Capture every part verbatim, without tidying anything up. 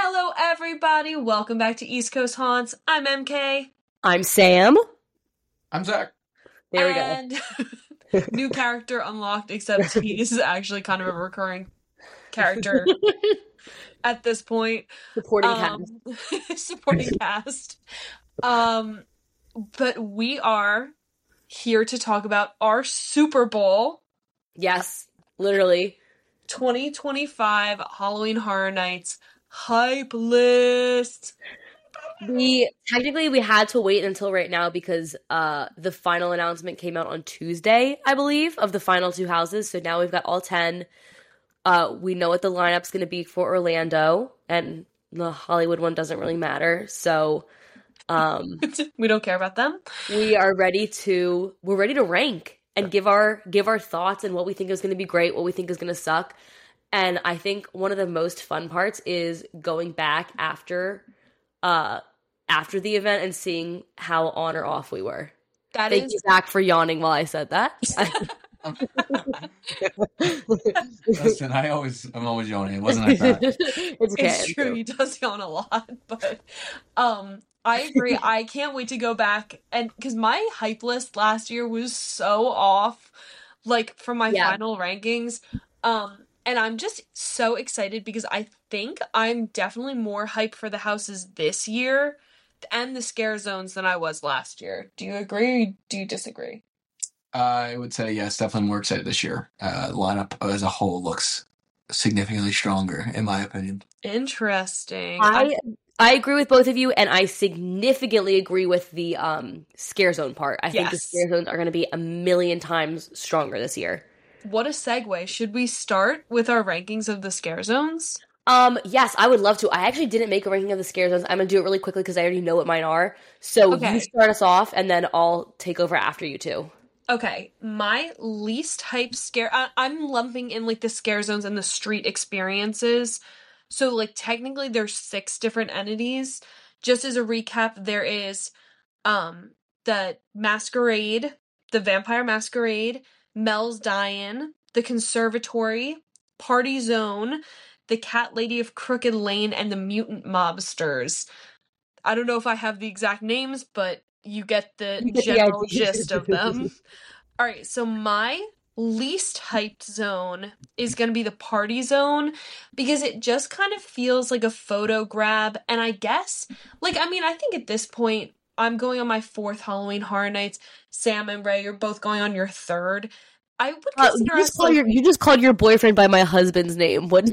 Hello, everybody. Welcome back to East Coast Haunts. I'm M K. I'm Sam. I'm Zach. There we and go. New character unlocked, except he's actually kind of a recurring character at this point. Supporting um, cast. supporting cast. Um, but we are here to talk about our Super Bowl. Yes, literally. twenty twenty-five Halloween Horror Nights hype list. We technically we had to wait until right now because uh the final announcement came out on Tuesday, I believe, of the final two houses. So now we've got all ten. Uh, we know what the lineup's going to be for Orlando, and the Hollywood one doesn't really matter. So um we don't care about them. We are ready to we're ready to rank and give our give our thoughts and what we think is going to be great, what we think is going to suck. And I think one of the most fun parts is going back after uh after the event and seeing how on or off we were. That Thank is you, Zach, for yawning while I said that. Listen, I always I'm always yawning. It wasn't like that. It's okay. It's true, he does yawn a lot, but um I agree. I can't wait to go back, and because my hype list last year was so off, like from my Yeah. final rankings. Um And I'm just so excited because I think I'm definitely more hyped for the houses this year and the scare zones than I was last year. Do you agree or do you disagree? Uh, I would say yes, definitely more excited this year. Uh, lineup as a whole looks significantly stronger, in my opinion. Interesting. I I agree with both of you, and I significantly agree with the um scare zone part. I think the Yes. scare zones are going to be a million times stronger this year. What a segue. Should we start with our rankings of the scare zones? Um, yes, I would love to. I actually didn't make a ranking of the scare zones. I'm gonna do it really quickly because I already know what mine are. So Okay. you start us off, and then I'll take over after you two. Okay, my least hype scare, I- I'm lumping in like the scare zones and the street experiences. So like technically there's six different entities. Just as a recap, there is um the Masquerade, the Vampire Masquerade, Mel's Dyin', the Conservatory, Party Zone, the Cat Lady of Crooked Lane, and the Mutant Mobsters. I don't know if I have the exact names, but you get the You get the general idea. gist of them. All right, so my least hyped zone is going to be the Party Zone because it just kind of feels like a photo grab. And I guess, like, I mean, I think at this point, I'm going on my fourth Halloween Horror Nights. Sam and Ray, you're both going on your third. I would Uh, consider you, just us, call like, your, you just called your boyfriend by my husband's name. What?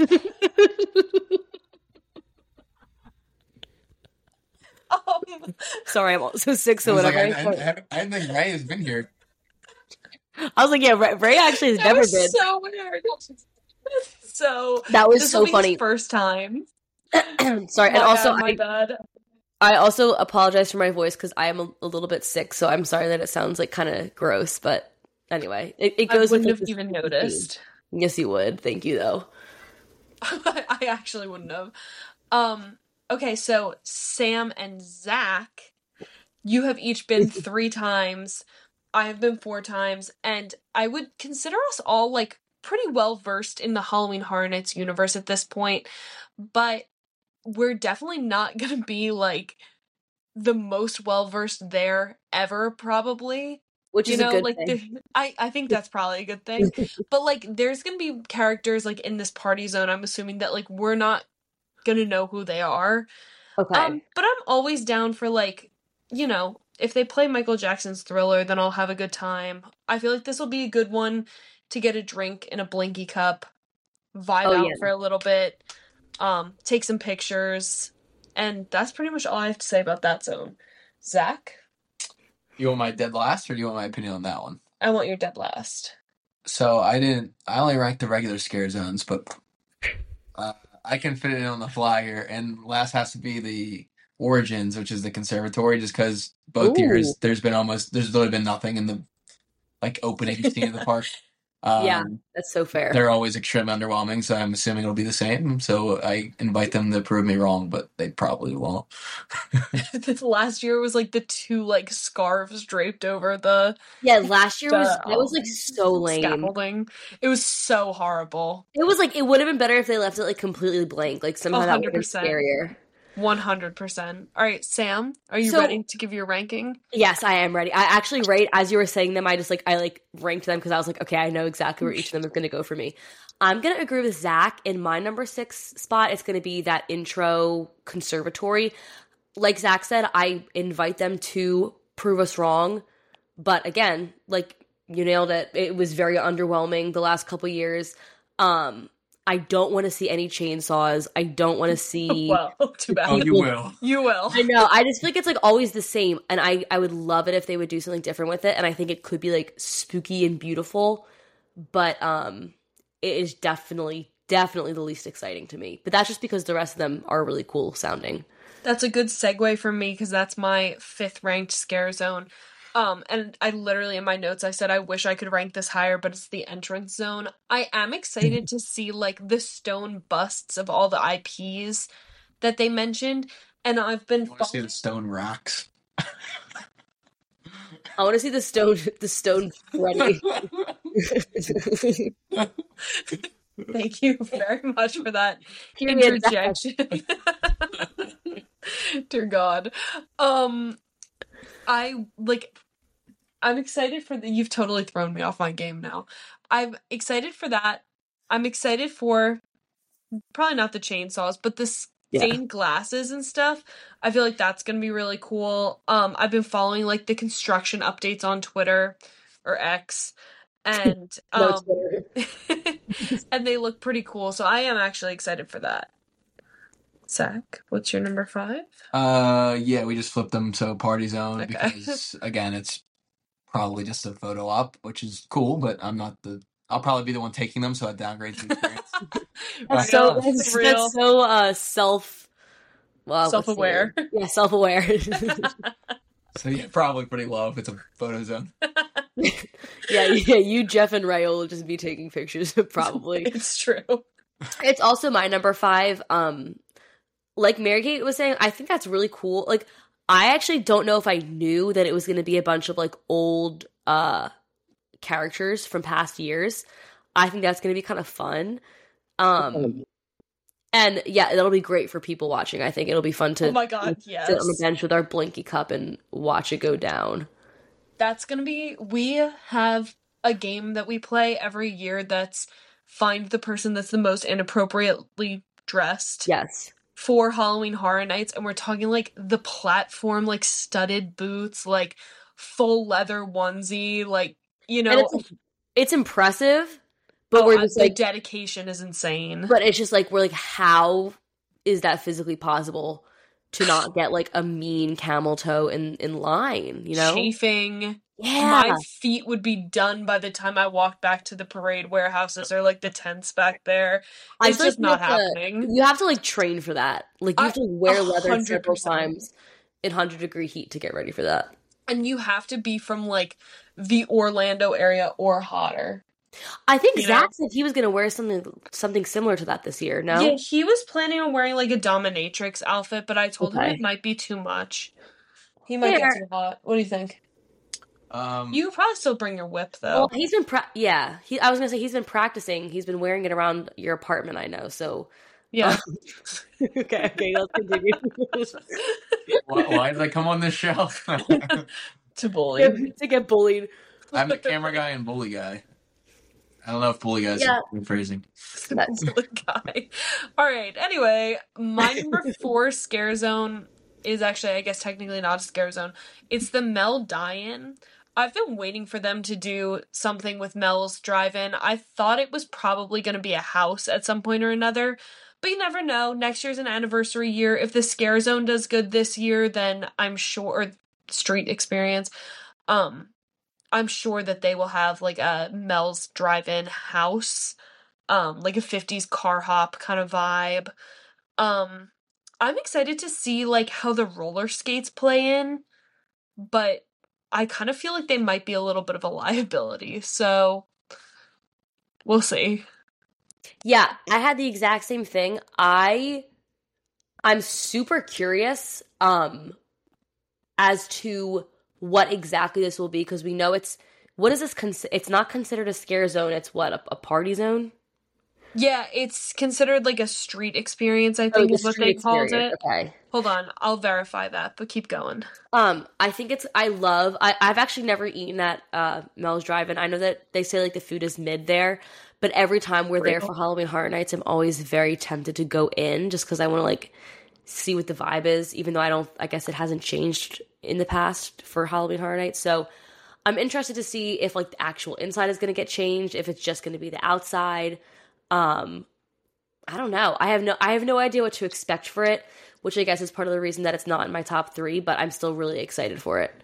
um, Sorry, I'm also sick, so I was like, whatever. I, I, I, I, I didn't think Ray has been here. I was like, yeah, Ray, Ray actually has that never was been. so weird. So, That was this so will be funny. his first time. Sorry, and My also bad, my I, bad. I also apologize for my voice because I am a, a little bit sick, so I'm sorry that it sounds like kind of gross. But anyway, it, it I goes. wouldn't with have this- even noticed. Yes, you would. Thank you, though. I actually wouldn't have. Um, okay, so Sam and Zach, you have each been three times. I have been four times, and I would consider us all like pretty well versed in the Halloween Horror Nights universe at this point, but we're definitely not gonna be like the most well versed there ever, probably. Which You is know, a good like thing. the, I, I think that's probably a good thing. But like, there's gonna be characters like in this party zone. I'm assuming that like we're not gonna know who they are. Okay. Um, but I'm always down for like, you know, if they play Michael Jackson's Thriller, then I'll have a good time. I feel like this will be a good one to get a drink in a Blinky cup, vibe Oh, out yeah. for a little bit, um, take some pictures, and that's pretty much all I have to say about that zone. Zach, You want my dead last, or do you want my opinion on that one? I want your dead last. So I didn't. I only ranked the regular scare zones, but uh, I can fit it in on the fly here. And last has to be the Origins, which is the Conservatory, just because both Ooh. years there's been almost there's literally been nothing in the like opening scene of the park. Yeah, Um, that's so fair. they're always extremely underwhelming, so I'm assuming it'll be the same. So I invite them to prove me wrong, but they probably won't. This last year was like the two like scarves draped over the Yeah, last year was the that was like um, so lame. scaffolding. It was so horrible. It was like it would have been better if they left it like completely blank. Like somehow that would have been one hundred percent. scarier. one hundred percent. All right, Sam, are you So- ready to give your ranking? Yes, I am ready. I actually right as you were saying them, I just like I like ranked them because I was like, okay, I know exactly where each of them is going to go for me. I'm gonna agree with Zach. In my number six spot, it's gonna be that intro conservatory. Like Zach said, I invite them to prove us wrong, but again, like you nailed it. It was very underwhelming the last couple years. Um, I don't want to see any chainsaws. I don't want to see. Well, too bad. Oh, you will. You will. I know. I just feel like it's like always the same, and I I would love it if they would do something different with it, and I think it could be like spooky and beautiful, but um, it is definitely definitely the least exciting to me. But that's just because the rest of them are really cool sounding. That's a good segue for me because that's my fifth ranked scare zone. Um, and I literally in my notes I said I wish I could rank this higher, but it's the entrance zone. I am excited to see like the stone busts of all the I Ps that they mentioned, and I've been You want to see following- the stone rocks? I want to see the stone the stone Freddy. Thank you very much for that Period. interjection. Dear God. Um I like I'm excited for the you've totally thrown me off my game now. I'm excited for that. I'm excited for probably not the chainsaws, but the stained glasses and stuff. I feel like that's gonna be really cool. Um I've been following like the construction updates on Twitter or X. And No um Twitter. and they look pretty cool, so I am actually excited for that. Zach, what's your number five? Uh, yeah, we just flipped them to party zone Okay. because again, it's probably just a photo op, which is cool, but I'm not the. I'll probably be the one taking them, so I downgrade the experience. That's Real, so that's, real. that's so uh self well, what's the Self-aware. word? Yeah, self aware. So yeah, probably pretty low if it's a photo zone. yeah, yeah, you, Jeff, and Ray will just be taking pictures, probably. It's true. It's also my number five. Um, like Mary Kate was saying, I think that's really cool. Like, I actually don't know if I knew that it was going to be a bunch of like old uh characters from past years. I think that's going to be kind of fun. Um, and yeah, that'll be great for people watching. I think it'll be fun to Oh my God, yes. sit on the bench with our blinky cup and watch it go down. That's gonna be we have a game that we play every year that's find the person that's the most inappropriately dressed. Yes. For Halloween Horror Nights, and we're talking like the platform, like studded boots, like full leather onesie, like you know, And it's, it's impressive, but oh, we're uh, just the like, dedication is insane. but it's just like, we're like, how is that physically possible to not get like a mean camel toe in, in line, you know? Chafing. Yeah. My feet would be done by the time I walked back to the parade warehouses or like the tents back there. I It's feel like just you not have to- happening. You have to like train for that. Like you have I- to wear a leather hundred several percent. times in one hundred degree heat to get ready for that. And you have to be from like the Orlando area or hotter. I think You Zach know? said he was going to wear something something similar to that this year. No, Yeah, he was planning on wearing like a dominatrix outfit, but I told him Okay. it might be too much. He might Fair. get too hot. What do you think? Um, You could probably still bring your whip though. well, he's been pra- yeah. He I was going to say he's been practicing. He's been wearing it around your apartment. I know. So Yeah. okay, okay, let's continue. why, why did I come on this show? To bully. to get bullied. I'm the camera guy and bully guy. I don't know if bully guy's Yeah. yeah. phrasing. That's- Bully guy. All right. Anyway, my number four scare zone is actually, I guess, technically not a scare zone. It's the Mel Die-In. I've been waiting for them to do something with Mel's Drive-In. I thought it was probably going to be a house at some point or another, but you never know. Next year's an anniversary year. If the scare zone does good this year, then I'm sure, or street experience, um, I'm sure that they will have like a Mel's Drive-In house, um, like a fifties car hop kind of vibe. Um, I'm excited to see like how the roller skates play in, but I kind of feel like they might be a little bit of a liability. So We'll see. Yeah, I had the exact same thing. I I'm super curious um as to what exactly this will be, because we know it's what is this cons- it's not considered a scare zone, it's what, a, a party zone? Yeah, it's considered like a street experience, I Oh, think the is what street they called experience. it. Okay. Hold on, I'll verify that, but keep going. Um, I think it's, I love, I, I've actually never eaten at uh, Mel's Drive-In. I know that they say like the food is mid there, but every time we're there Real. for Halloween Horror Nights, I'm always very tempted to go in just because I want to like see what the vibe is, even though I don't, I guess it hasn't changed in the past for Halloween Horror Nights. So I'm interested to see if like the actual inside is going to get changed, if it's just going to be the outside. Um, I don't know. I have no, I have no idea what to expect for it, which I guess is part of the reason that it's not in my top three, but I'm still really excited for it.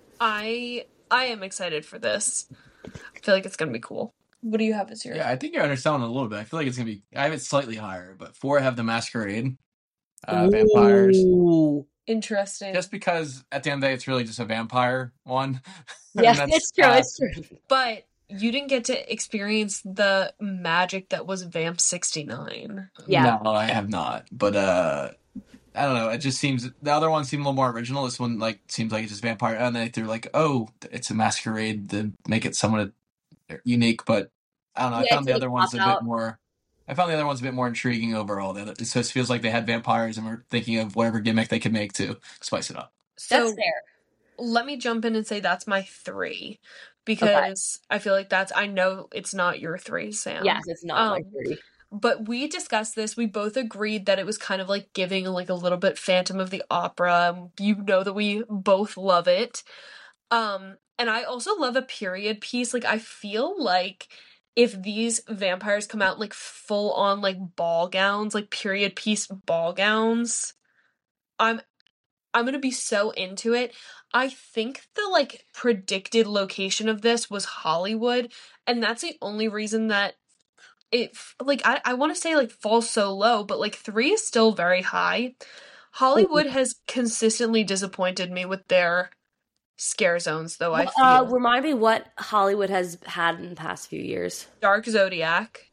I I am excited for this. I feel like it's gonna be cool. What do you have as yours? Yeah, I think you're underselling it a little bit. I feel like it's gonna be. I have it slightly higher, but four I have the Masquerade, uh, vampires. Ooh. Interesting. Just because at the end of the day, it's really just a vampire one. Yeah, That's, it's true. uh, It's true. But you didn't get to experience the magic that was Vamp sixty-nine. Yeah. No, I have not. But uh, I don't know. It just seems the other one seemed a little more original. This one like seems like it's just vampire, and then they're like, oh, it's a masquerade to make it somewhat unique. But I don't know. I Yeah, found it's the like other ones a pop out. bit more. I found the other ones a bit more intriguing overall. The other, so it feels like they had vampires and were thinking of whatever gimmick they could make to spice it up. So That's fair. let me jump in and say that's my three. Because I feel like that's, I know it's not your three, Sam. Yes, it's not my Um, three. But we discussed this. We both agreed that it was kind of like giving like a little bit Phantom of the Opera. You know that we both love it. Um, and I also love a period piece. Like I feel like if these vampires come out in, like full on like ball gowns, like period piece ball gowns, I'm I'm gonna be so into it. I think the like predicted location of this was Hollywood, and that's the only reason that it like I, I want to say like falls so low, but like three is still very high. Hollywood has consistently disappointed me with their scare zones, though. I feel Uh, remind me what Hollywood has had in the past few years. Dark Zodiac,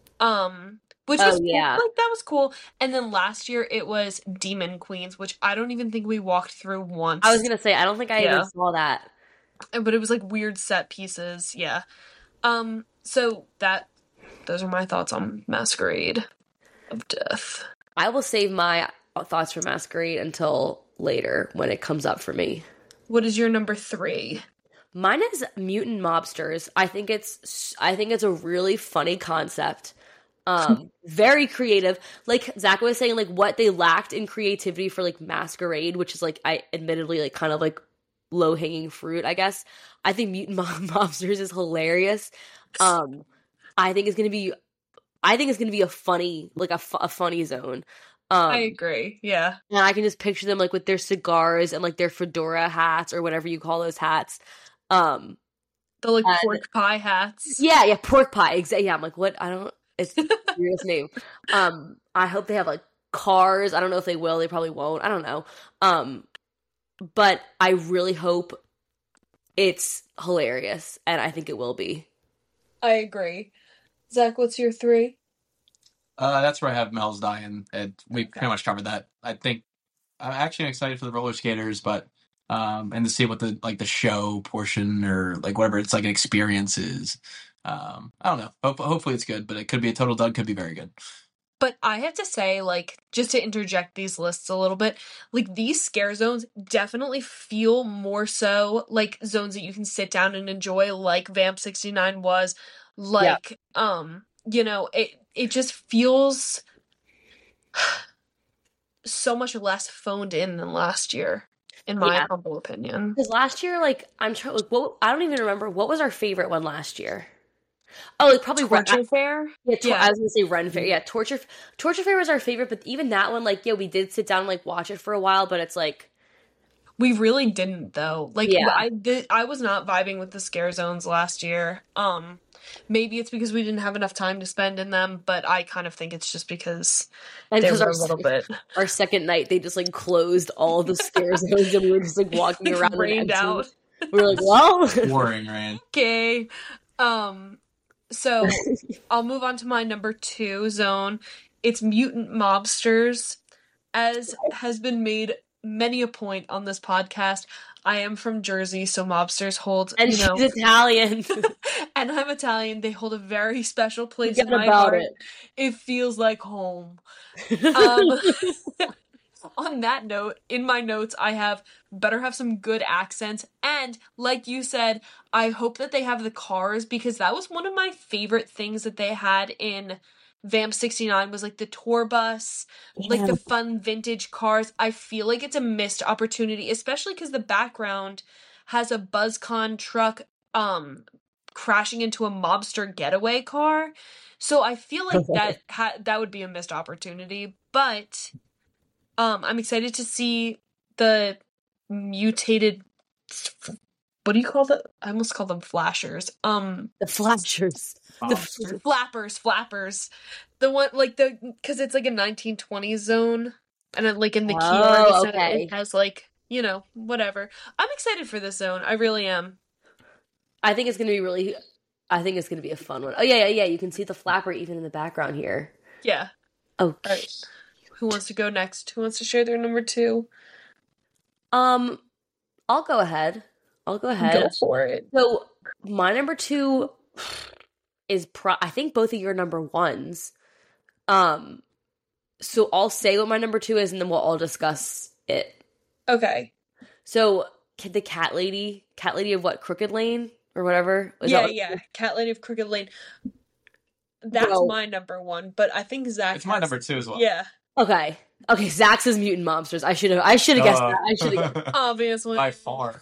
um, which Oh, was cool. yeah. Like that was cool. And then last year it was Demon Queens, which I don't even think we walked through once. I was gonna say I don't think I Yeah. even saw that. But it was like weird set pieces. Yeah. Um. So that those are my thoughts on Masquerade of Death. I will save my thoughts for Masquerade until later when it comes up for me. What is your number three? Mine is Mutant Mobsters. I think it's I think it's a really funny concept. Um, very creative. Like Zach was saying, like what they lacked in creativity for like Masquerade, which is like I admittedly like kind of like low hanging fruit, I guess. I think Mutant Mob- Mobsters is hilarious. Um, I think it's gonna be, I think it's gonna be a funny like a, fu- a funny zone. Um, I agree. Yeah. and I can just picture them like with their cigars and like their fedora hats or whatever you call those hats. Um, The like And- pork pie hats. yeah, yeah, pork pie. Exactly. Yeah, I'm like, what? I don't. It's the weirdest name. Um, I hope they have like cars. I don't know if they will. They probably won't. I don't know. Um, but I really hope it's hilarious, and I think it will be. I agree. Zach, what's your three? Uh, that's where I have Mel's Dying, and we Okay. pretty much covered that. I think I'm actually excited for the roller skaters, but um, and to see what the like the show portion or like whatever it's like an experience is. Um, I don't know. Hope, hopefully it's good, but it could be a total dud. Could be very good. But I have to say, like, just to interject these lists a little bit, like, these scare zones definitely feel more so like zones that you can sit down and enjoy, like Vamp sixty-nine was. Like, um, you know, it it just feels so much less phoned in than last year, in my Yeah. humble opinion. Because last year, like, I'm trying. Like, what? I don't even remember what was our favorite one last year. Oh, like probably Ren- Torture Fair? Yeah, tor- Yeah. I was gonna say Ren Fair. Yeah, Torture Torture Fair was our favorite, but even that one, like, yeah, we did sit down and like watch it for a while, but it's like, We really didn't though. Like Yeah. I did, I was not vibing with the scare zones last year. Um maybe it's because we didn't have enough time to spend in them, but I kind of think it's just because and they because were our a little bit our second night, they just like closed all the scare zones, and we were just like walking around and rained empty. out. We were like, well, Boring, right? Okay. Um So I'll move on to my number two zone. It's mutant mobsters. As has been made many a point on this podcast, I am from Jersey, so mobsters hold, And you she's know, Italian. and I'm Italian. They hold a very special place Forget in my about heart. it. It feels like home. Um, on that note, in my notes, I have better have some good accents. And like you said, I hope that they have the cars, because that was one of my favorite things that they had in Vamp sixty-nine was like the tour bus, like the fun vintage cars. I feel like it's a missed opportunity, especially because the background has a BuzzCon truck um crashing into a mobster getaway car. So I feel like that ha- that would be a missed opportunity. But um I'm excited to see the mutated, what do you call them? I almost call them flashers. Um The flashers. Oh, The sure. flappers, flappers. The one like the because it's like a nineteen twenties zone, and then, like in the key Oh, art, it's not- okay. it has like, you know, whatever. I'm excited for this zone. I really am. I think it's gonna be really. I think it's gonna be a fun one. Oh yeah, yeah, yeah. You can see the flapper even in the background here. Yeah. Oh, Alright. Who wants to go next? Who wants to share their number two? um, I'll go ahead. I'll go ahead. Go for it. So my number two is pro. I think both of your number ones. Um, so I'll say what my number two is, and then we'll all discuss it. Okay. So the cat lady, cat lady of what, Crooked Lane or whatever. Is yeah, that what- yeah. Cat Lady of Crooked Lane. That's Well- my number one, but I think Zach. It's my has- number two as well. Yeah, Okay. Okay. Zach's is Mutant Monsters. I should have. I should have guessed Duh. that. I should have guessed. obviously. By far.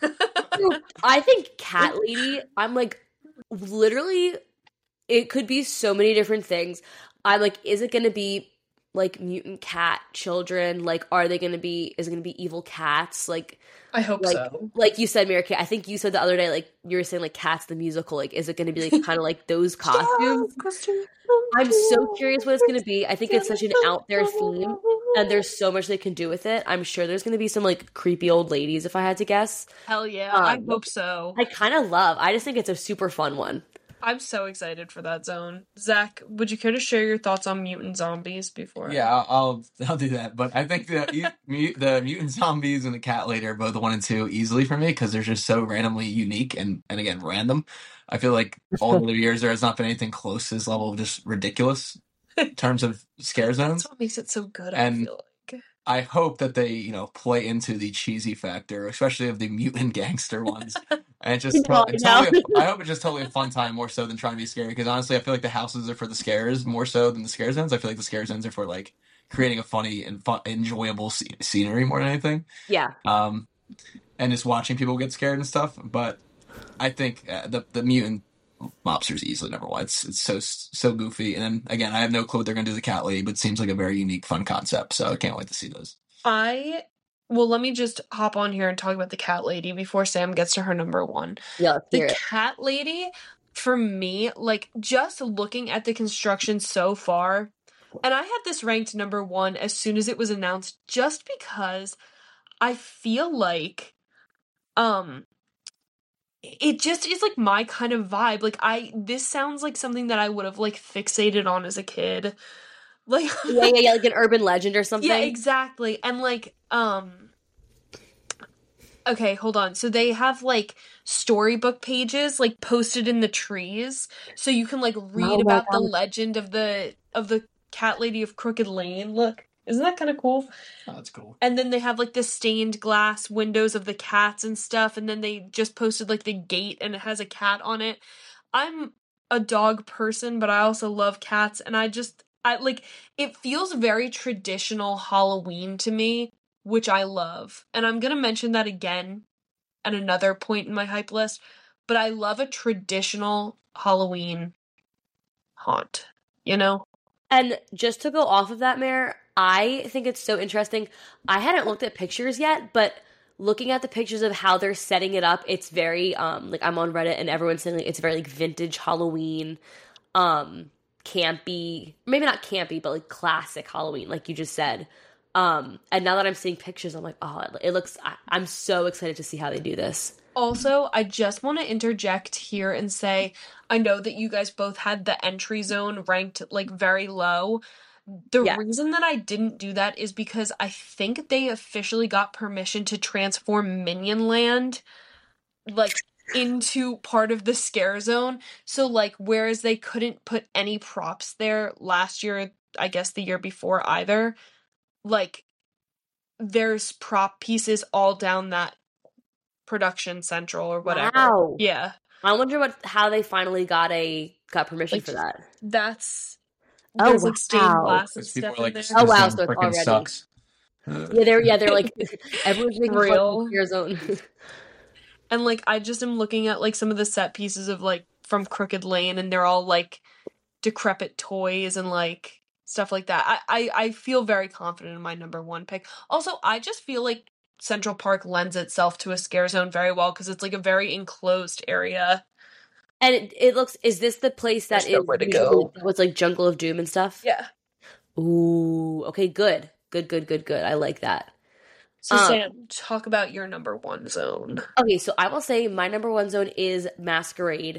I think Cat Lady, I'm like, literally, it could be so many different things. I'm like, is it going to be like mutant cat children? Like, are they going to be, is it going to be evil cats? Like, I hope like, so. like you said, Mary Kay, I think you said the other day, like, you were saying, like, Cats the musical. Like, is it going to be, like, kind of like those costumes? I'm so curious what it's going to be. I think it's such an out there theme, and there's so much they can do with it. I'm sure there's going to be some, like, creepy old ladies, if I had to guess. Hell yeah, I Um, hope so. I kind of love, I just think it's a super fun one. I'm so excited for that zone. Zach, would you care to share your thoughts on mutant zombies before? Yeah, I'll, I'll I'll do that. But I think the e- mu- the mutant zombies and the cat lady are both one and two easily for me because they're just so randomly unique and and again random. I feel like all the years there has not been anything close to this level of just ridiculous in terms of scare zones. That's what makes it so good, And- I feel like. I hope that they, you know, play into the cheesy factor, especially of the mutant gangster ones. And it just, No, it's no. totally, I hope it's just totally a fun time more so than trying to be scary. Because honestly, I feel like the houses are for the scares more so than the scare zones. I feel like the scare zones are for like creating a funny and fun, enjoyable sce- scenery more than anything. Yeah. Um, and just watching people get scared and stuff. But I think uh, the the mutant mobster's easily number one. It's it's so so goofy. And then again, I have no clue what they're gonna do to the cat lady, but it seems like a very unique, fun concept. So I can't wait to see those. I, well, let me just hop on here and talk about the cat lady before Sam gets to her number one. Yeah, let's The hear it. cat lady, for me, like, just looking at the construction so far, and I had this ranked number one as soon as it was announced, just because I feel like, um, it just is like my kind of vibe. Like, I, this sounds like something that I would have like fixated on as a kid. Like, Yeah, yeah, yeah, like an urban legend or something. yeah, exactly. And like, um okay, hold on. So they have like storybook pages like posted in the trees. So you can like read Oh my about the God. legend of the of the cat lady of Crooked Lane. Look. Isn't that kind of cool? Oh, that's cool. And then they have like the stained glass windows of the cats and stuff, and then they just posted like the gate and it has a cat on it. I'm a dog person, but I also love cats, and I just I like it feels very traditional Halloween to me, which I love. And I'm gonna mention that again at another point in my hype list, but I love a traditional Halloween haunt, you know? And just to go off of that, Mare, I think it's so interesting. I hadn't looked at pictures yet, but looking at the pictures of how they're setting it up, it's very, um, like, I'm on Reddit and everyone's saying like, it's very, like, vintage Halloween, um, campy, maybe not campy, but, like, classic Halloween, like you just said. Um, and now that I'm seeing pictures, I'm like, oh, it, it looks. I, I'm so excited to see how they do this. Also, I just want to interject here and say, I know that you guys both had the entry zone ranked like very low. The Yeah. reason that I didn't do that is because I think they officially got permission to transform Minion Land like into part of the scare zone. So like whereas they couldn't put any props there last year, I guess the year before either, like there's prop pieces all down that production central or whatever. Wow. Yeah. I wonder what how they finally got a got permission Like, for that. That's Oh, there's like stained wow. glass and Because people stuff are like, in this there. Oh, wow, zone so it's freaking already- sucks. Yeah, they're yeah they're like everyone's making fun Real. of Scare Zone. And like I just am looking at like some of the set pieces of like from Crooked Lane, and they're all like decrepit toys and like stuff like that. I, I, I feel very confident in my number one pick. Also, I just feel like Central Park lends itself to a scare zone very well because it's like a very enclosed area. And it, it looks. Is this the place that There's is nowhere to usually- go. that was like Jungle of Doom and stuff? Yeah. Ooh. Okay. Good. Good. Good. Good. Good. I like that. So Um, Sam, talk about your number one zone. Okay, so I will say my number one zone is Masquerade.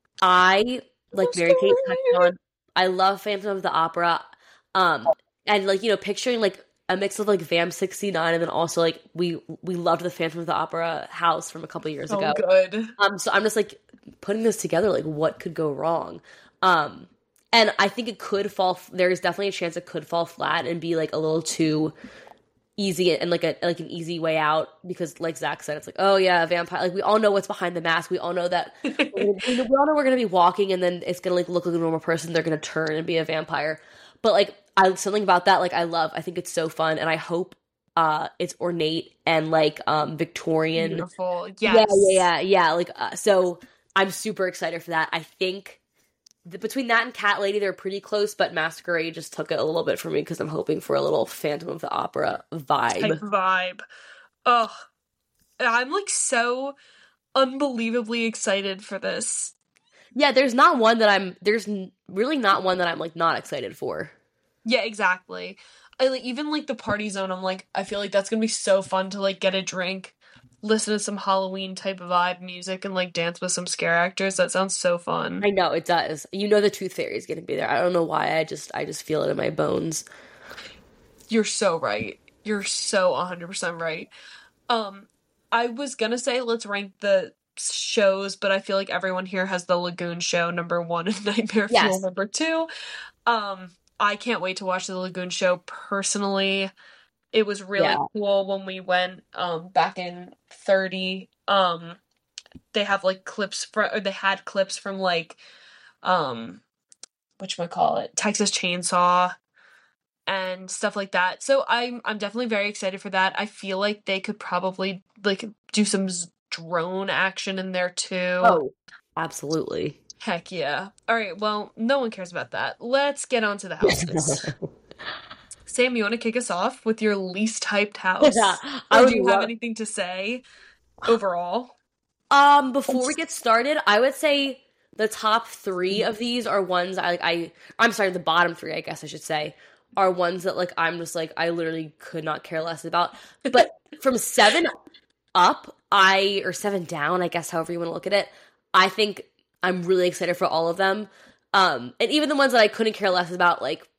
I like Mary Kate touched on. I love Phantom of the Opera. Um, and like you know, picturing like a mix of like V A M sixty-nine, and then also like we we loved the Phantom of the Opera house from a couple years So ago. good. Um, so I'm just like putting this together. Like, what could go wrong? Um, and I think it could fall. There's definitely a chance it could fall flat and be like a little too easy and like a like an easy way out because, like Zach said, it's like, oh yeah, vampire. Like we all know what's behind the mask. We all know that. we all know we're gonna be walking, and then it's gonna like look like a normal person. They're gonna turn and be a vampire. But like, I something about that. Like, I love. I think it's so fun, and I hope uh it's ornate and like um Victorian. Beautiful. Yeah, Yes. yeah, yeah, yeah. Like, uh, so I'm super excited for that. I think the, between that and Cat Lady, they're pretty close, but Masquerade just took it a little bit for me because I'm hoping for a little Phantom of the Opera vibe. Type vibe. Ugh. I'm like so unbelievably excited for this. Yeah, there's not one that I'm. There's n- really not one that I'm like not excited for. Yeah, exactly. I like even like the party zone, I'm like, I feel like that's gonna be so fun to like get a drink, listen to some Halloween type of vibe music, and like dance with some scare actors. That sounds so fun. I know it does. You know the Tooth Fairy is gonna be there. I don't know why. I just I just feel it in my bones. You're so right. You're so one hundred percent right. Um, I was gonna say let's rank the shows, but I feel like everyone here has the Lagoon show number one and Nightmare Yes. Fuel number two. Um, I can't wait to watch the Lagoon show personally. It was really Yeah. cool when we went um back in thirty. Um, they have like clips from, or they had clips from like um, whatchamacallit, Texas Chainsaw and stuff like that. So I'm I'm definitely very excited for that. I feel like they could probably like do some z- drone action in there too. Oh, absolutely. Heck yeah. All right, well, no one cares about that. Let's get on to the houses. Sam, you want to kick us off with your least hyped house? I Or would do you have love- anything to say overall? Um, before we get started, I would say the top three of these are ones I like. I I'm sorry, the bottom three, I guess I should say, are ones that like I'm just like I literally could not care less about. But from seven up, I or seven down, I guess however you want to look at it, I think I'm really excited for all of them. Um, and even the ones that I couldn't care less about, like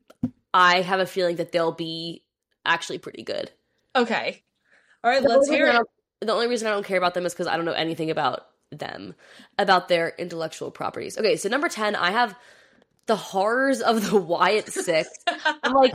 I have a feeling that they'll be actually pretty good. Okay. All right, The let's only hear reason I it. don't- The only reason I don't care about them is because I don't know anything about them, about their intellectual properties. Okay, so number ten, I have the horrors of the Wyatt Six. I'm like,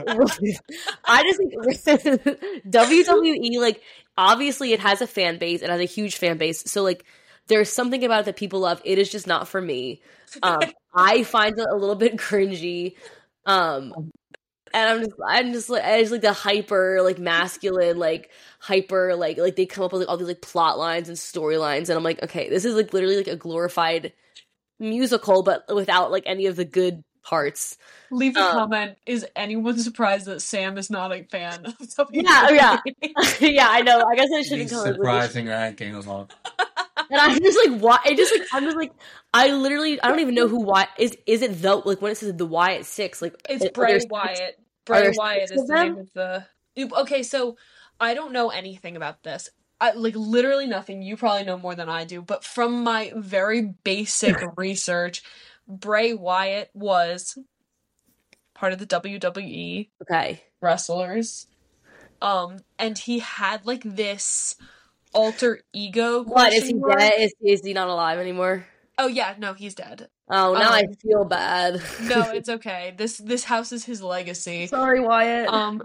I just think W W E, like, obviously it has a fan base. It has a huge fan base. So, like, there's something about it that people love. It is just not for me. Um, I find it a little bit cringy. Um, and I'm just, I'm just like, I just like the hyper, like masculine, like hyper, like, like they come up with like all these like plot lines and storylines, and I'm like, okay, this is like literally like a glorified musical, but without like any of the good parts. Leave a Um, comment. Is anyone surprised that Sam is not a fan of W W E? Yeah, yeah. Yeah, I know. I guess I shouldn't These come. Like, surprising rankings on. and I'm just like, why? It just like I'm just like, I literally, I don't even know who Wyatt is. Is it the like when it says the Wyatt Six? Like, It's are Bray there six- Wyatt. are there Bray six Wyatt of is the them? name of the Okay, so I don't know anything about this. I, like literally nothing. You probably know more than I do, but from my very basic research, Bray Wyatt was part of the W W E Okay. wrestlers. Um, and he had like this alter ego. What, is he mark. dead? Is, is he not alive anymore? Oh yeah, no, he's dead. Oh, now um, I feel bad. No, it's okay. This this house is his legacy. Sorry, Wyatt. Um,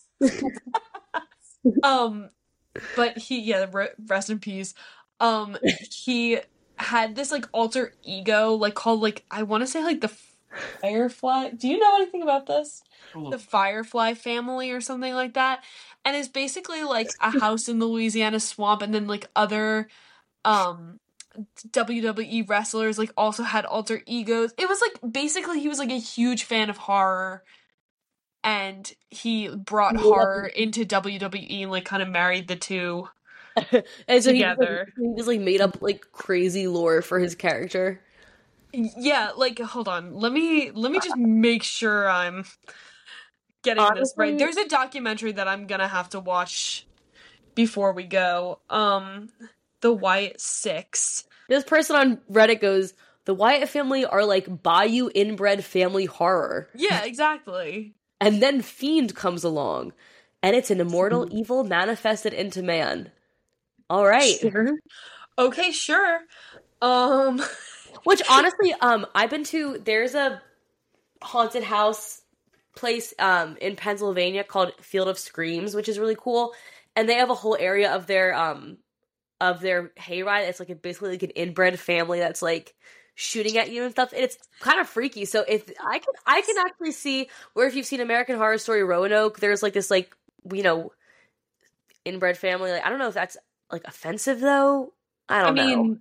um, but he, yeah, rest in peace. Um, he had this like alter ego, like called like I want to say like the Firefly. Do you know anything about this? Cool. The Firefly family or something like that, and it's basically like a house in the Louisiana swamp, and then like other, um. W W E wrestlers like also had alter egos. It was like basically he was like a huge fan of horror, and he brought yeah. horror into W W E and like kind of married the two and so together. He just, like, he just like made up like crazy lore for his character. Yeah, like hold on. Let me let me just make sure I'm getting Honestly, this right. There's a documentary that I'm gonna have to watch before we go. Um The Wyatt Six. This person on Reddit goes, the Wyatt family are like Bayou inbred family horror. Yeah, exactly. And then Fiend comes along, and it's an immortal evil manifested into man. All right. Sure. Okay, sure. Um, Which honestly, um, I've been to, there's a haunted house place um in Pennsylvania called Field of Screams, which is really cool. And they have a whole area of their, um, of their hayride. It's like a, basically like an inbred family that's like shooting at you and stuff. And it's kind of freaky. So if I can, I can actually see where if you've seen American Horror Story Roanoke, there's like this like, you know, inbred family. Like, I don't know if that's like offensive though. I don't I know. Mean,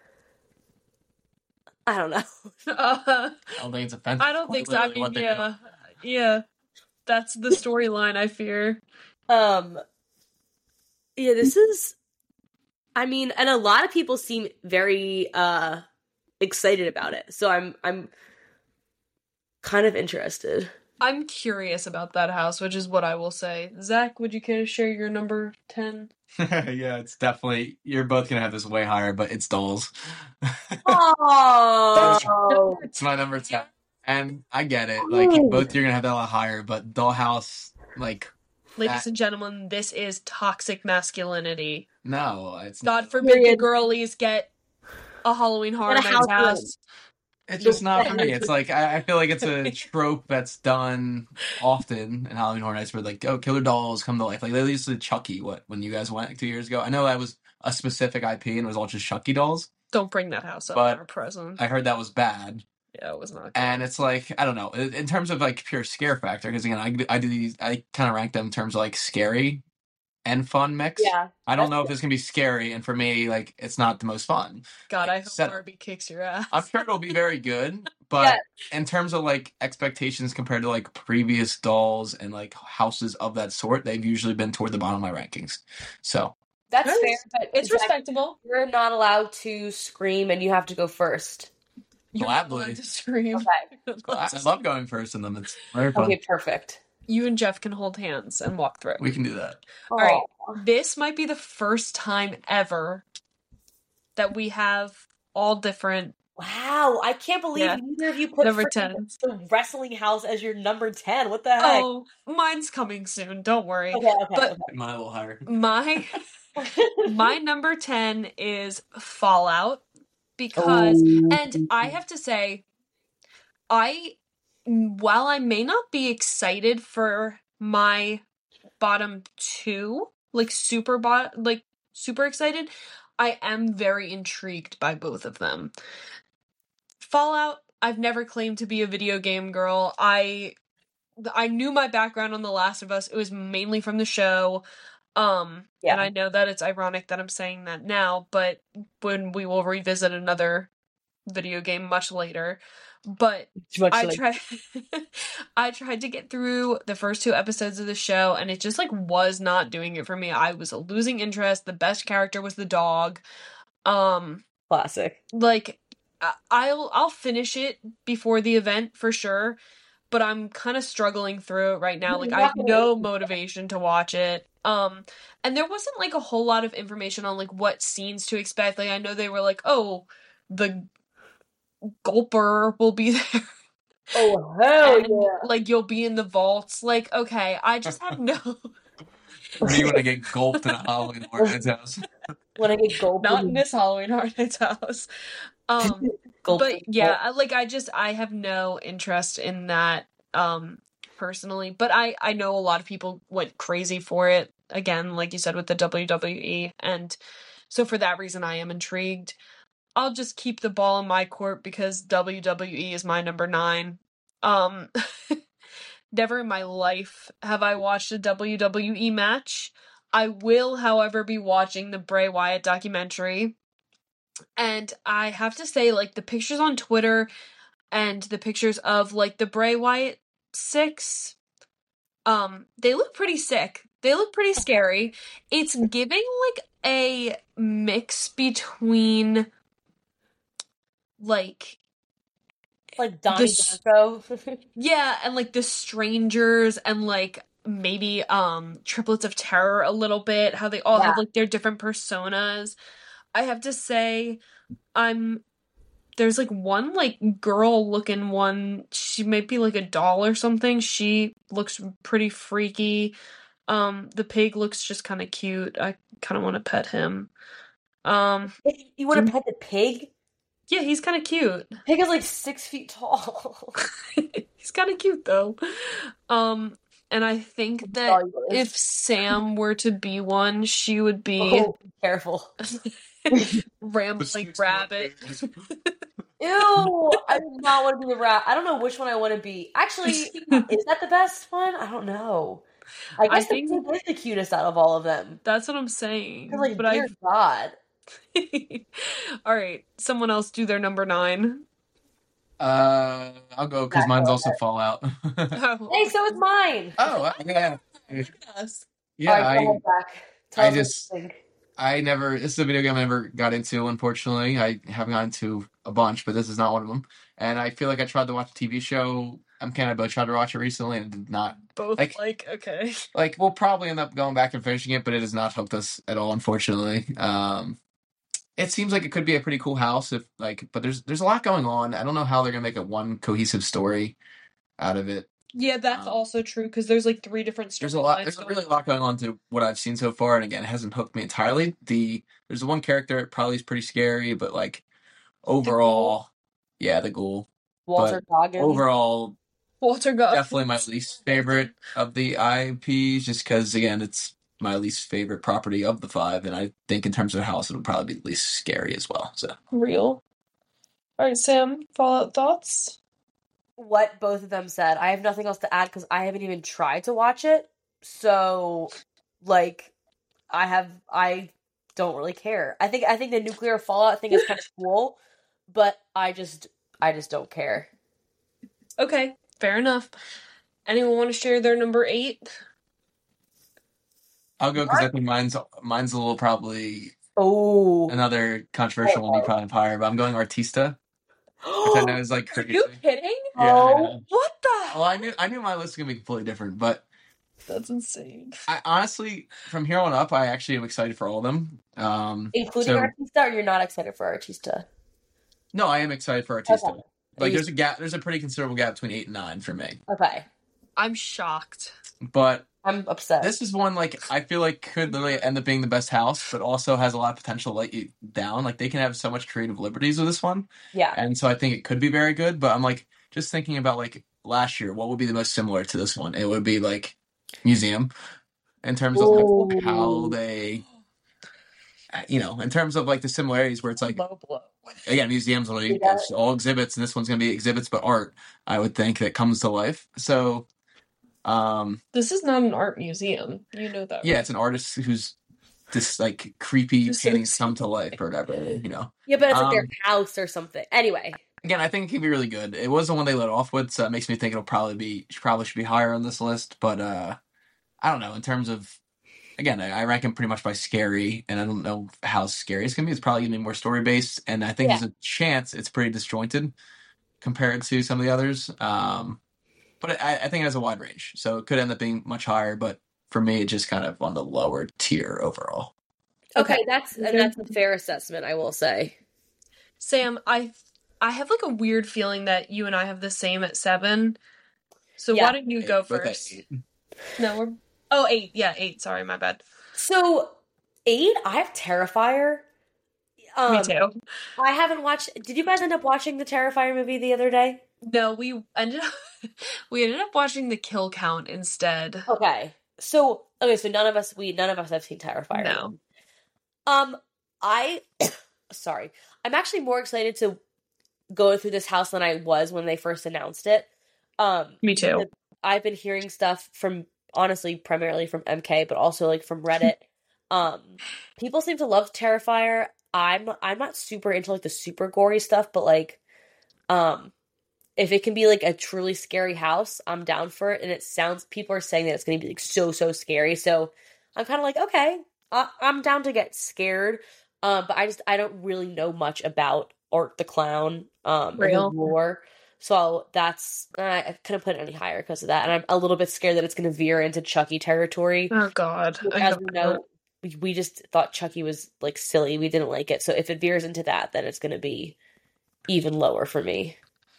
I don't know. uh, I don't think it's offensive. I don't think so. I mean, yeah, yeah, that's the storyline. I fear. Um, yeah, this is. I mean, and a lot of people seem very uh excited about it. So I'm I'm kind of interested. I'm curious about that house, which is what I will say. Zach, would you care to share your number ten? Yeah, it's definitely, you're both gonna have this way higher, but it's Dolls. Oh, it's my number ten, and I get it. Like both, you're gonna have that a lot higher, but Dollhouse, like. Ladies that, and gentlemen, this is toxic masculinity. No, it's God not. forbid Period. The girlies get a Halloween Horror Nights house. house. It's just not for me. It's like, I, I feel like it's a trope that's done often in Halloween Horror Nights where like, oh, killer dolls come to life. Like they used to Chucky, what, when you guys went like, two years ago? I know that was a specific I P and it was all just Chucky dolls. Don't bring that house up in our presence. I heard that was bad. Yeah, it was not good. And it's like, I don't know, in terms of like pure scare factor, because again, I, I do these, I kind of rank them in terms of like scary and fun mix. Yeah. I don't know if it's going to be scary, and for me, like, it's not the most fun. God, I hope Barbie kicks your ass. I'm sure it'll be very good, but yeah. In terms of like expectations compared to like previous dolls and like houses of that sort, they've usually been toward the bottom of my rankings. So. That's fair, but it's respectable. You're not allowed to scream and you have to go first. You're allowed to scream. Okay. I love going first in them. It's very fun. Okay, perfect. You and Jeff can hold hands and walk through. We can do that. All right. This might be the first time ever that we have all different. Wow, I can't believe yeah. neither of you put number ten. The wrestling house as your number ten. What the heck? Oh, mine's coming soon. Don't worry. Okay, okay, but okay. Mine a little higher. My my number ten is Fallout. Because, oh. and I have to say, I, while I may not be excited for my bottom two, like super bot, like super excited, I am very intrigued by both of them. Fallout, I've never claimed to be a video game girl. I, I knew my background on The Last of Us. It was mainly from the show. Um, yeah. And I know that it's ironic that I'm saying that now, but when we will revisit another video game much later, but much I tried I tried to get through the first two episodes of the show and it just like was not doing it for me. I was losing interest. The best character was the dog. Um classic. Like I'll I'll finish it before the event for sure, but I'm kind of struggling through it right now. Like You're I have not gonna- no motivation to watch it. Um, and there wasn't like a whole lot of information on like what scenes to expect. Like I know they were like, oh, the Gulper will be there. Oh hell and yeah! like you'll be in the vaults. Like, okay, I just have no Me when I get gulped in a Halloween Horror Nights house. When I get gulped, not in this Halloween Horror Nights house. Um gulped but yeah, I, like I just I have no interest in that um personally, but I I know a lot of people went crazy for it again, like you said, with the W W E, and so for that reason I am intrigued. I'll just keep the ball in my court because W W E is my number nine. Um never in my life have I watched a W W E match. I will, however, be watching the Bray Wyatt documentary. And I have to say, like, the pictures on Twitter and the pictures of, like, the Bray Wyatt six, um, they look pretty sick. They look pretty scary. It's giving, like, a mix between, like, like Donnie this- Darko. yeah, and, like, the Strangers and, like, maybe, um, Triplets of Terror a little bit, how they all Yeah. have, like, their different personas. I have to say, I'm there's like one like girl looking one, she might be like a doll or something. She looks pretty freaky. Um the pig looks just kind of cute. I kind of want to pet him. Um You want to pet the pig? yeah, he's kind of cute. Pig is like six feet tall. He's kind of cute though. Um and I think that if Sam were to be one, she would be Oh, careful. Rambling Rabbit. Ew, I do not want to be the rat. I don't know which one I want to be. Actually, is that the best one? I don't know. I guess I the think- pig is the cutest out of all of them. That's what I'm saying. They're like, but dear I God. all right, someone else do their number nine. Uh, I'll go because Yeah, mine's go also Fallout. Oh, Hey, so is mine. Oh, yeah. yes. Yeah, All right, I go ahead, Zach. Tell I us what just- you think. I never, this is a video game I never got into, unfortunately. I haven't gotten into a bunch, but this is not one of them. And I feel like I tried to watch a T V show. I'm kind of both tried to watch it recently and did not. Both Like- like, okay. Like, we'll probably end up going back and finishing it, but it has not hooked us at all, unfortunately. Um, it seems like it could be a pretty cool house if, like, but there's there's a lot going on. I don't know how they're gonna make a one cohesive story out of it. Yeah, that's Um, also true because there's like three different There's a lot. storylines There's a going really on. lot going on to what I've seen so far, and again, it hasn't hooked me entirely. The there's the one character that probably is pretty scary, but like overall, yeah, the ghoul. Walter Goggins. Overall, Walter Goggins. definitely my least favorite of the I Ps, just because again, it's my least favorite property of the five, and I think in terms of house, it'll probably be the least scary as well. So Real. All right, Sam. Fallout thoughts. What both of them said. I have nothing else to add because I haven't even tried to watch it. So, like, I have I don't really care. I think I think the nuclear fallout thing is kind of cool, but I just I just don't care. Okay, fair enough. Anyone want to share their number eight? I'll go because I think mine's mine's a little probably Oh, another controversial one you probably have higher, but I'm going Artista, which I know is like Are crazy. you kidding? Oh. What the? Well, I knew I knew my list was gonna be completely different, but That's insane. I honestly, from here on up, I actually am excited for all of them. Um, including so- Artista, or you're not excited for Artista? no, I am excited for Artista. Okay. Like, You- there's a gap. There's a pretty considerable gap between eight and nine for me. Okay, I'm shocked. But I'm upset. this is one like I feel like could literally end up being the best house, but also has a lot of potential to let you down. Like they can have so much creative liberties with this one, yeah. and so I think it could be very good. But I'm like just thinking about like last year, what would be the most similar to this one? It would be like Museum, in terms of like, how Ooh. they, you know, in terms of like the similarities where it's like Low blow. again, museums will be Yeah. it's all exhibits, and this one's going to be exhibits, but art. I would think that comes to life. So, um, This is not an art museum. You know that. yeah, right? it's an artist who's this like creepy Just so paintings come to life or whatever. You know, Yeah, but it's like their Um, house or something. Anyway, again, I think it could be really good. It was the one they let off with, so it makes me think it'll probably be probably should be higher on this list. But uh, I don't know in terms of. Again, I I rank him pretty much by scary, and I don't know how scary it's gonna be. It's probably gonna be more story based, and I think Yeah. there's a chance it's pretty disjointed compared to some of the others. Um, but I, I think it has a wide range, so it could end up being much higher. But for me, it just kind of on the lower tier overall. Okay, Okay. that's and that's a fair assessment, I will say. Sam, I I have like a weird feeling that you and I have the same at seven. So Yeah. why don't you Eight, go both at first? eight. No, we're oh eight. Yeah, eight. Sorry, my bad. So eight, I have Terrifier. Um, Me too. I haven't watched. Did you guys end up watching the Terrifier movie the other day? No, we ended up we ended up watching the kill count instead. Okay. So okay, so none of us we none of us have seen Terrifier. No. Um, I sorry. I'm actually more excited to go through this house than I was when they first announced it. Um, Me too. I've been hearing stuff from honestly primarily from M K, but also like from Reddit. um, people seem to love Terrifier. I'm I'm not super into like the super gory stuff, but like, um, if it can be like a truly scary house, I'm down for it. And it sounds people are saying that it's going to be like so so scary. So I'm kind of like, okay, I, I'm down to get scared. Um, but I just I don't really know much about Art the Clown, um, or the Real. lore. So that's uh, I couldn't put it any higher because of that, and I'm a little bit scared that it's going to veer into Chucky territory. Oh God. Which, I as know we that. know, we, we just thought Chucky was like silly. We didn't like it. So if it veers into that, then it's going to be even lower for me.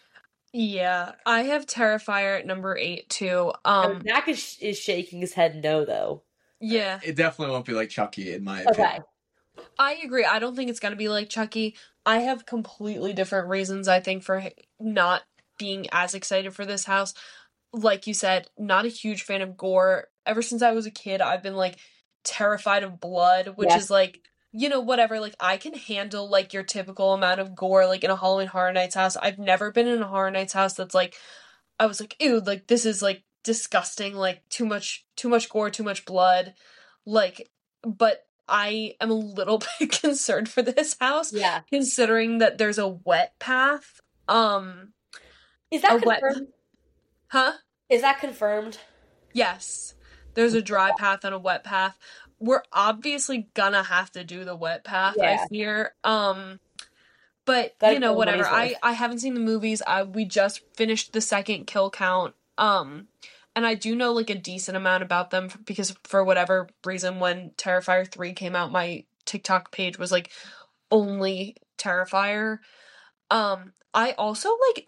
Yeah, I have Terrifier at number eight too. Um, Um, Zach is, is shaking his head no, though. yeah, It definitely won't be like Chucky, in my opinion. Okay. I agree. I don't think it's gonna be like Chucky. I have completely different reasons, I think, for h- not being as excited for this house. Like you said, not a huge fan of gore. Ever since I was a kid, I've been like terrified of blood, which Yeah. is like, you know, whatever. Like I can handle like your typical amount of gore, like in a Halloween Horror Nights house. I've never been in a Horror Nights house that's like, I was like, ew, like this is like disgusting, like too much, too much gore, too much blood, like. But I am a little bit concerned for this house, Yeah. considering that there's a wet path. Um, Is that a wet- confirmed? huh? Is that confirmed? Yes, there's a dry path and a wet path. We're obviously gonna have to do the wet path, Yeah. I fear. Um, but Gotta you know, get the whatever. money's I worth. I haven't seen the movies. I we just finished the second kill count. Um, and I do know like a decent amount about them f- because for whatever reason, when Terrifier three came out, my TikTok page was like only Terrifier. Um, I also like.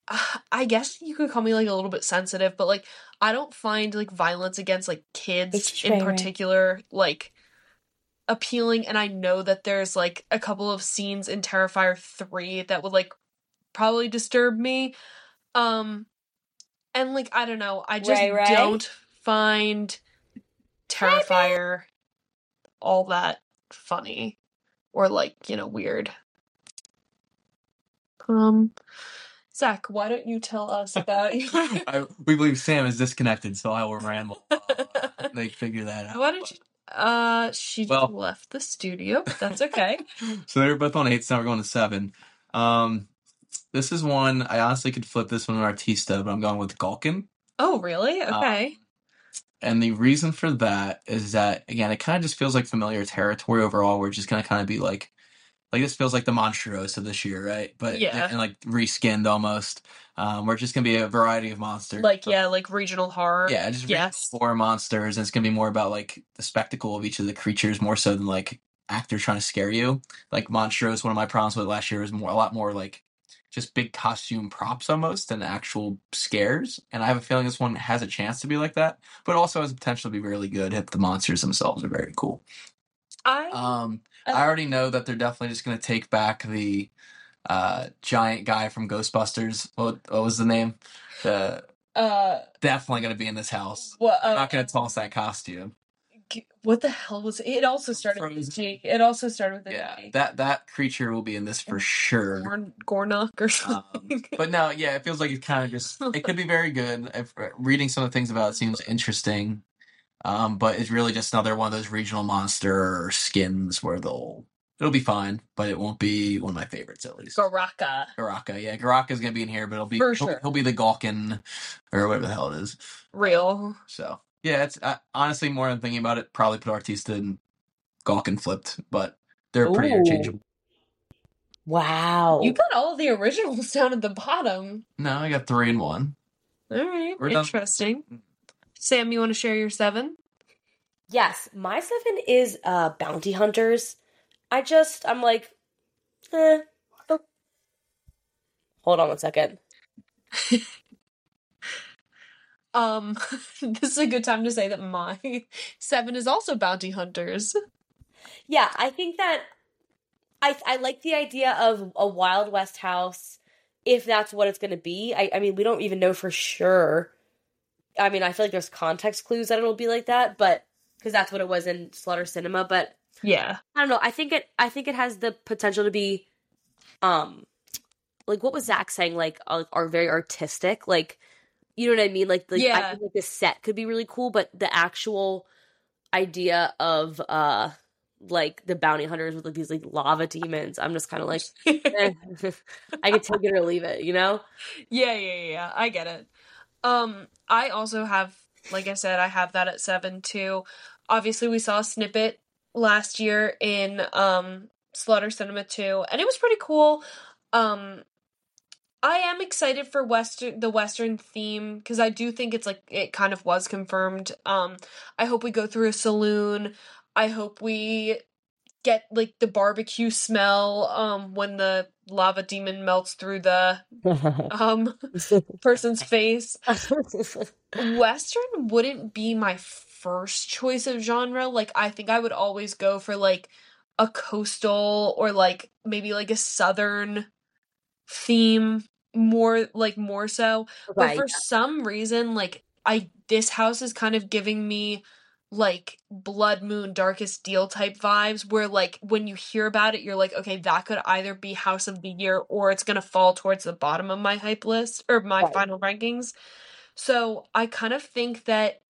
I guess you could call me like a little bit sensitive, but like I don't find like violence against like kids It's in fair. particular like appealing, and I know that there's like a couple of scenes in Terrifier three that would like probably disturb me. Um and like I don't know, I just Ray Ray? don't find Terrifier all that funny or like, you know, weird. Um Zach, why don't you tell us about your I, we believe Sam is disconnected, so I will ramble. Uh, like figure that out. Why don't you? Uh, she Well- left the studio, but that's okay. So they were both on eight, so now we're going to seven. Um, this is one I honestly could flip this one on Artista, but I'm going with Gulkin. Oh, really? Okay. Um, and the reason for that is that again, it kind of just feels like familiar territory overall. We're just gonna kind of be like, like this feels like the Monstros this year, right? But Yeah. and like reskinned almost. Um, we're just gonna be a variety of monsters. Like, yeah, like regional horror. Yeah, just Yes. horror monsters, and it's gonna be more about like the spectacle of each of the creatures more so than like actors trying to scare you. Like Monstros, one of my problems with last year was more a lot more like just big costume props almost than actual scares. And I have a feeling this one has a chance to be like that, but also has the potential to be really good if the monsters themselves are very cool. I Um, Uh, I already know that they're definitely just gonna take back the uh giant guy from Ghostbusters. What, what was the name? The uh definitely gonna be in this house. what I'm uh, not gonna toss that costume. g- what the hell was it? It also started with a Frozen. G. It also started with a Yeah, G. that that creature will be in this for sure. Gorn- Gornock or Um, something. but no, yeah, it feels like it's kind of just. It could be very good. If, uh, reading some of the things about it seems interesting, um, but it's really just another one of those regional monster skins where they'll it'll be fine, but it won't be one of my favorites at least. Garaka. Garaka, yeah, Garaka's gonna be in here, but it'll be For he'll, sure. he'll be the Gawkin or whatever the hell it is. Real. So yeah, it's uh, honestly more than thinking about it. Probably put Artista and Gawkin flipped, but they're pretty Ooh. interchangeable. Wow. You got all the originals down at the bottom. No, I got three and one. All right, We're done. interesting. Sam, you want to share your seven? Yes, my seven is uh Bounty Hunters. I just I'm like, eh. oh. Hold on one second. Um, this is a good time to say that my seven is also Bounty Hunters. Yeah, I think that I I like the idea of a Wild West house, if that's what it's going to be. I I mean, we don't even know for sure. I mean, I feel like there's context clues that it'll be like that, but because that's what it was in Slaughter Cinema. But Yeah. I don't know. I think it. I think it has the potential to be, um, like what was Zach saying? Like, uh, are very artistic. Like, you know what I mean? Like, like I Yeah. think like the set could be really cool, but the actual idea of uh, like the bounty hunters with like these like lava demons, I'm just kind of like, eh, I could take it or leave it. You know? Yeah, yeah, yeah, yeah. I get it. Um, I also have, like I said, I have that at seven too. Obviously, we saw a snippet last year in um Slaughter Cinema two, and it was pretty cool. Um, I am excited for Western the Western theme because I do think it's like it kind of was confirmed. Um, I hope we go through a saloon. I hope we get like the barbecue smell um when the lava demon melts through the um person's face. Western wouldn't be my first choice of genre. Like, I think I would always go for like a coastal or like maybe like a southern theme, more like more so. But Right. for some reason, like I this house is kind of giving me like Blood Moon Darkest Steel type vibes where like when you hear about it you're like, okay, that could either be House of the Year or it's gonna fall towards the bottom of my hype list or my Right. final rankings. So I kind of think that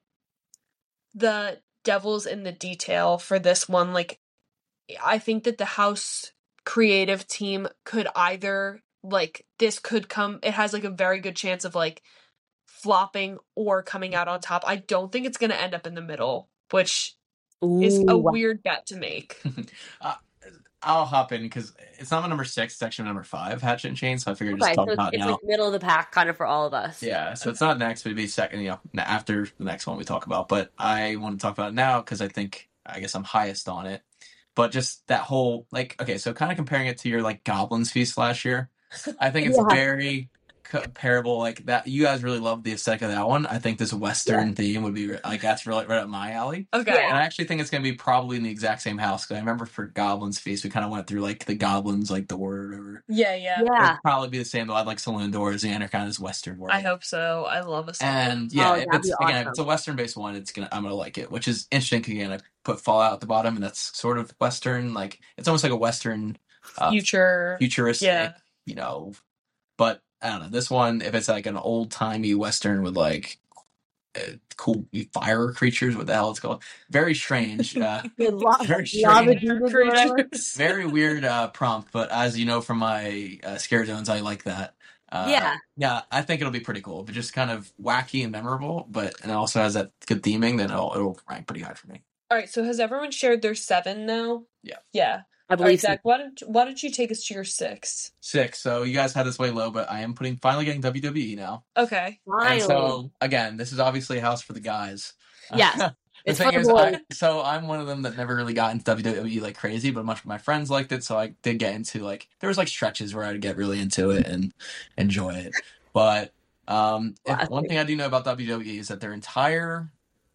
the devil's in the detail for this one. Like, I think that the house creative team could either like this could come it has like a very good chance of like flopping or coming out on top. I don't think it's going to end up in the middle, which is a Ooh. weird bet to make. uh, I'll hop in because it's not my number six, it's actually my number five, Hatchet and Chain, so I figured Okay, just talk so it's, about it it's now. like middle of the pack kind of for all of us. Yeah, so it's not next, but it'd be second, you know, after the next one we talk about. But I want to talk about it now because I think, I guess I'm highest on it. But just that whole, like, okay, so kind of comparing it to your, like, Goblin's Feast last year, I think it's Yeah. very comparable. Like, that, you guys really love the aesthetic of that one. I think this Western theme would be, like, that's really right up my alley. Okay. And I actually think it's going to be probably in the exact same house because I remember for Goblin's Feast, we kind of went through, like, the goblins, like, the word or whatever. Yeah, yeah. Yeah. It'd probably be the same, though. I'd like Saloon Doors and are kind of this Western world. I hope so. I love a song. And yeah, Oh, if that'd it's be again, if awesome. it's a Western based one, it's gonna I'm gonna like it, which is interesting. 'Cause again, I put Fallout at the bottom, and that's sort of Western, like it's almost like a Western uh, Future. futuristic, Yeah. you know. But I don't know. This one, if it's like an old timey Western with like uh, cool fire creatures, what the hell it's called? Very strange. Uh, The lo- very lava strange. demons or whatever. Creatures. Very weird uh, prompt, but as you know from my uh, scare zones, I like that. Uh, Yeah. yeah, I think it'll be pretty cool. If it's just kind of wacky and memorable, but and it also has that good theming, then it'll it'll rank pretty high for me. All right, so has everyone shared their seven now? Yeah. Yeah. I All right, believe so. Zach, why don't why don't you take us to your six? Six. So you guys had this way low, but I am putting finally getting W W E now. Okay. And Finally. so again, this is obviously a house for the guys. Yes. the It's thing for the is, boys. I, so I'm one of them that never really got into W W E like crazy, but much of my friends liked it, so I did get into like there was like stretches where I'd get really into it and enjoy it. But um, if, Classic. one thing I do know about W W E is that their entire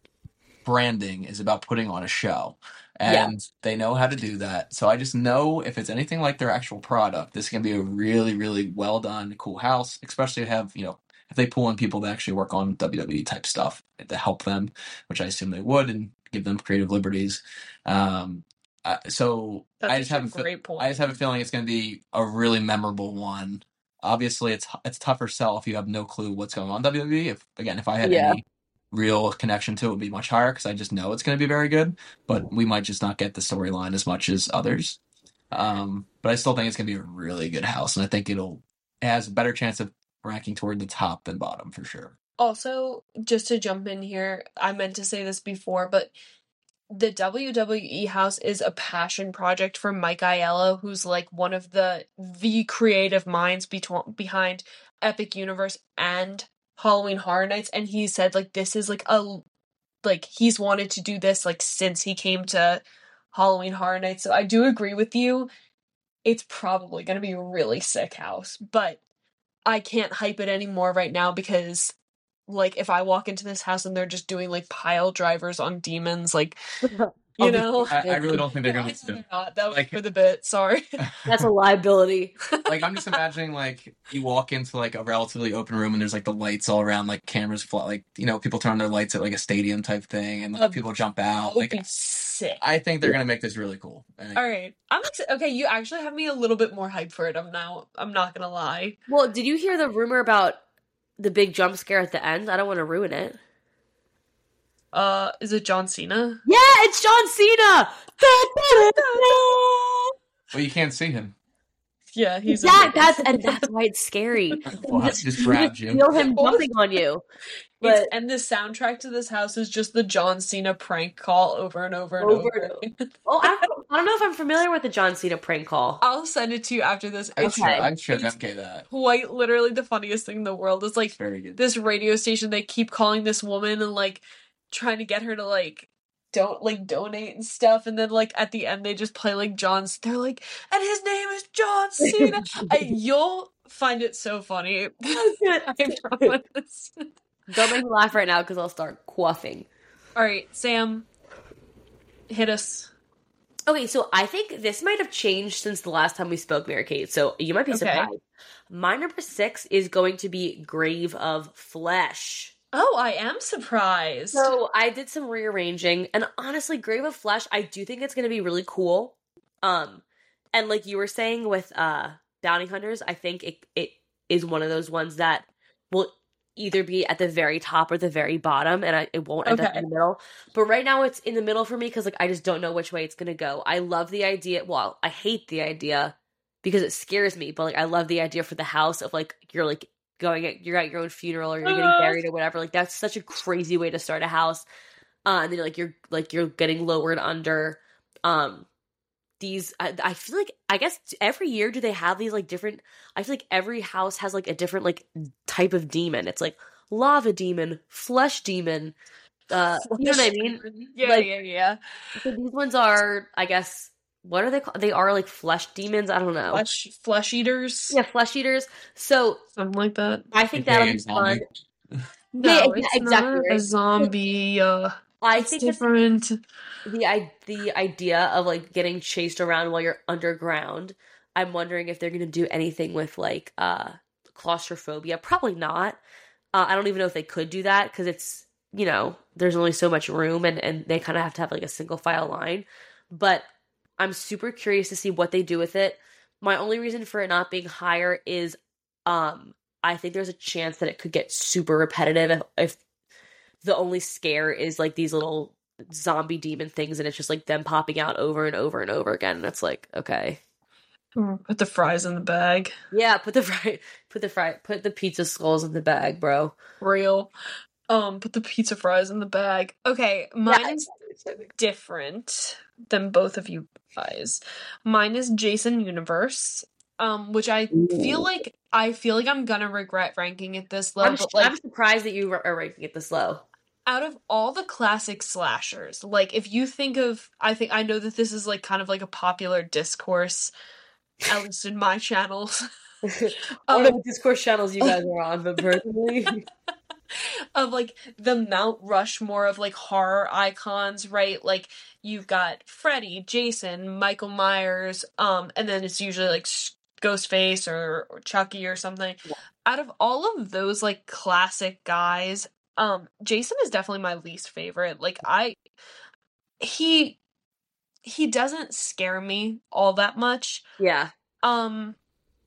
branding is about putting on a show, and they know how to do that. So I just know if it's anything like their actual product, this is gonna be a really, really well done, cool house. Especially have you know if they pull in people that actually work on W W E type stuff to help them, which I assume they would, and give them creative liberties. Um, uh, so That's I just have a a fe- great point. I just have a feeling it's going to be a really memorable one. Obviously, it's it's tougher sell if you have no clue what's going on in W W E. If again, if I had Yeah. any real connection to it, it would be much higher because I just know it's going to be very good. But we might just not get the storyline as much as others. Um, but I still think it's going to be a really good house, and I think it'll it has a better chance of ranking toward the top than bottom for sure. Also, just to jump in here, I meant to say this before, but the W W E house is a passion project for Mike Aiello, who's like one of the the creative minds betw- behind Epic Universe and Halloween Horror Nights, and he said like this is like a like he's wanted to do this like since he came to Halloween Horror Nights. So I do agree with you. It's probably going to be a really sick house, but I can't hype it anymore right now because like if I walk into this house and they're just doing like pile drivers on demons, like you know, I, I really don't think they're No, going I to know do they're it. not. That was Like- for the bit. Sorry. That's a liability. Like, I'm just imagining, like, you walk into, like, a relatively open room and there's, like, the lights all around, like, cameras fly, like, you know, people turn on their lights at, like, a stadium type thing, and, like, Um, people jump out. That would Like, be sick. I think they're gonna make this really cool. And All right, I'm excited. Okay, you actually have me a little bit more hyped for it. I'm now. I'm not gonna lie. Well, did you hear the rumor about the big jump scare at the end? I don't want to ruin it. Uh, is it John Cena? Yeah, it's John Cena! Well, you can't see him. Yeah, he's Yeah, in it. that's and that's why it's scary. Well, You he just grabbed you. feel him What was- jumping on you. It's, But and the soundtrack to this house is just the John Cena prank call over and over and Over over. and oh, I don't, I don't know if I'm familiar with the John Cena prank call. I'll send it to you after this. I'm It's sure. Okay. I'm sure It's- M K that. quite literally the funniest thing in the world. It's like It's very good. this radio station. They keep calling this woman and like trying to get her to like don't like donate and stuff, and then like at the end they just play like John's. They're like, and his name is John Cena. I, you'll find it so funny. I promise. Don't make me laugh right now because I'll start quaffing. All right, Sam, hit us. Okay, so I think this might have changed since the last time we spoke, Mary Kate. So you might be Okay. surprised. My number six is going to be Grave of Flesh. Oh, I am surprised. So I did some rearranging, and honestly, Grave of Flesh, I do think it's going to be really cool. Um, and like you were saying with uh Bounty Hunters, I think it it is one of those ones that will either be at the very top or the very bottom, and I, it won't end up Okay. in the middle. But right now, it's in the middle for me because like I just don't know which way it's going to go. I love the idea. Well, I hate the idea because it scares me, but like I love the idea for the house of like you're like going at you're at your own funeral or you're getting Uh. buried or whatever. Like that's such a crazy way to start a house. Uh, and then like you're like you're getting lowered under. Um, these I, I feel like I guess every year do they have these like different. I feel like every house has like a different like type of demon. It's like lava demon, flesh demon. Uh, you know what I mean? Yeah, Like- yeah, yeah. So these ones are, I guess, what are they called? They are like flesh demons. I don't know. Flesh, flesh eaters. Yeah, flesh eaters. So Something like that. I think A K A that'll be fun. zombie. No, Yeah, it's exactly not right. a zombie. Uh, I it's think it's different. the I the idea of like getting chased around while you're underground. I'm wondering if they're going to do anything with like uh claustrophobia. Probably not. Uh, I don't even know if they could do that because it's you know there's only so much room and and they kind of have to have like a single file line. But I'm super curious to see what they do with it. My only reason for it not being higher is um I think there's a chance that it could get super repetitive if, if the only scare is like these little zombie demon things and it's just like them popping out over and over and over again and it's like okay Put the fries in the bag. yeah put the fry put the fry put the pizza skulls in the bag, bro. Real. Um, put the pizza fries in the bag. Okay, mine Yeah. is different than both of you guys. Mine is Jason Universe. Um, which I feel like I feel like I'm gonna regret ranking it this low, I'm, but like I'm surprised that you are ranking it this low. out of all the classic slashers, like if you think of, I think I know that this is like kind of like a popular discourse, at least in my channels. I don't Um, know what Discord channels you guys are on, but personally of like the Mount Rushmore of like horror icons, right? Like you've got Freddy, Jason, Michael Myers, um, and then it's usually like S- Ghostface or, or Chucky or something. Yeah. Out of all of those like classic guys, um, Jason is definitely my least favorite. Like I, he, he doesn't scare me all that much. yeah. Um,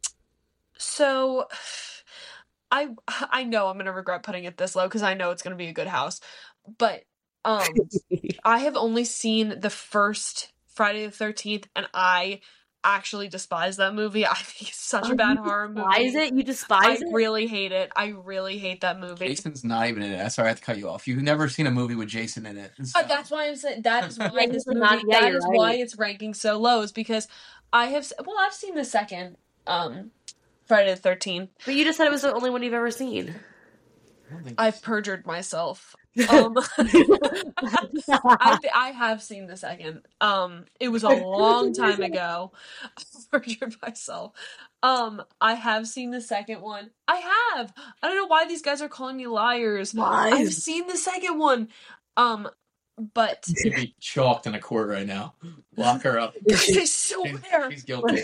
so I I know I'm gonna regret putting it this low because I know it's gonna be a good house, but um, I have only seen the first Friday the thirteenth, and I actually despise that movie. I think it's such Oh, a bad you horror movie. Despise it? You I despise it? really hate it. I really hate that movie. Jason's not even in it. Sorry, I have to cut you off. You've never seen a movie with Jason in it. Uh, that's why I'm saying that is why Yeah, this he's movie. not- yeah, that you're is why right. it's ranking so low. Is because I have s- well, I've seen the second um Friday the thirteenth. But you just said it was the only one you've ever seen. I don't think I've perjured myself. Um, I th- I have seen the second. Um, it was a long time ago. I perjured myself. Um, I have seen the second one. I have. I don't know why these guys are calling me liars. Why? I've seen the second one. Um, but she'd be chalked in a court right now. Lock her up. I She's, swear. she's guilty.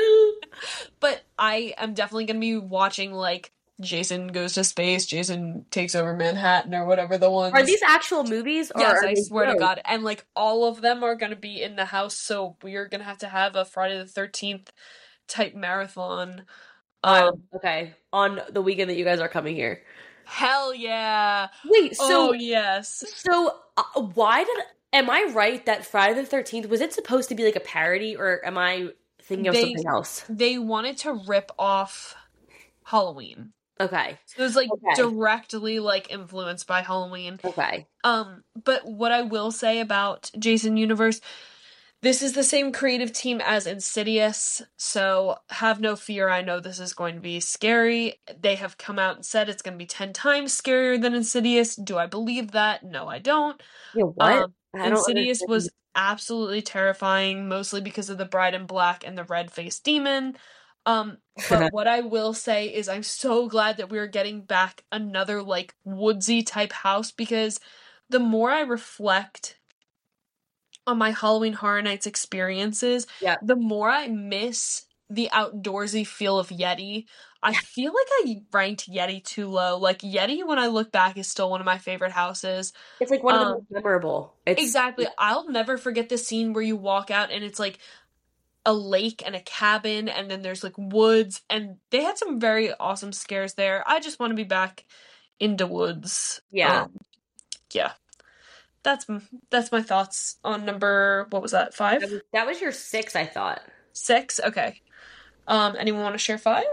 But I am definitely gonna be watching like Jason Goes to Space, Jason Takes Over Manhattan, or whatever the ones. Are these actual movies? Or Yes, are I they swear to shows? God. And like all of them are gonna be in the house, so we're gonna have to have a Friday the thirteenth type marathon. Um, Um, okay, on the weekend that you guys are coming here. hell yeah. Wait, so Oh yes. so uh, why did am I right that Friday the thirteenth was it supposed to be like a parody, or am I thinking of They- something else? They wanted to rip off Halloween. Okay, So it was like Okay. directly like influenced by Halloween. okay, Um, but what I will say about Jason Universe, this is the same creative team as Insidious, so have no fear. I know this is going to be scary. They have come out and said it's going to be ten times scarier than Insidious. Do I believe that? No, I don't. yeah. What? Um, I don't Insidious understand. was absolutely terrifying, mostly because of the bride in black and the red-faced demon. Um, but what I will say is I'm so glad that we're getting back another, like, woodsy type house, because the more I reflect on my Halloween Horror Nights experiences, Yeah. the more I miss the outdoorsy feel of Yeti. I feel like I ranked Yeti too low. Like, Yeti, when I look back, is still one of my favorite houses. It's like one of the Um, most memorable. It's, Exactly. I'll never forget the scene where you walk out and it's like a lake and a cabin, and then there's like woods, and they had some very awesome scares there. I just want to be back into woods. Yeah. Um, yeah. That's that's my thoughts on number, what was that, five? That was, that was your six, I thought. Six? Okay. Um, anyone want to share five?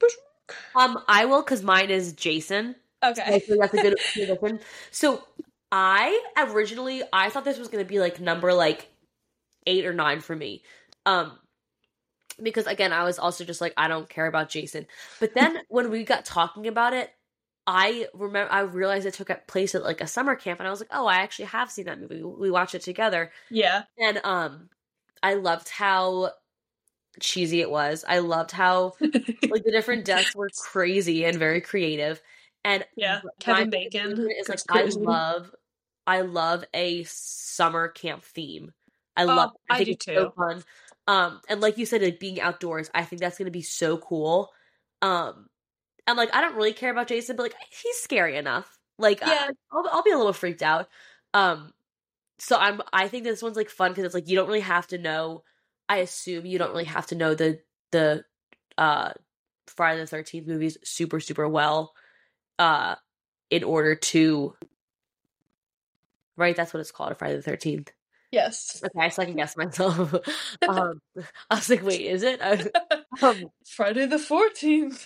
Um, I will, because mine is Jason. I Okay. think that's a good addition. So I originally I thought this was gonna be like number like eight or nine for me. Um because again, I was also just like, I don't care about Jason. But then when we got talking about it, I remember I realized it took place at like a summer camp, and I was like, oh, I actually have seen that movie. We watched it together. Yeah. And um I loved how cheesy it was. I loved how like the different deaths were crazy and very creative. And Yeah. my Kevin favorite Bacon. favorite is like It's I crazy. love I love a summer camp theme. I Oh, love it. I I think do it's so too. fun. Um and like you said, like being outdoors, I think that's gonna be so cool. Um and like I don't really care about Jason, but like he's scary enough. Like Yeah. I, I'll I'll be a little freaked out. Um so I'm I think this one's like fun because it's like you don't really have to know. I assume you don't really have to know the the uh Friday the thirteenth movies super super well uh in order to right that's what it's called, a Friday the thirteenth. Yes. Okay, I second guess myself. um I was like, wait, is it? um, Friday the fourteenth.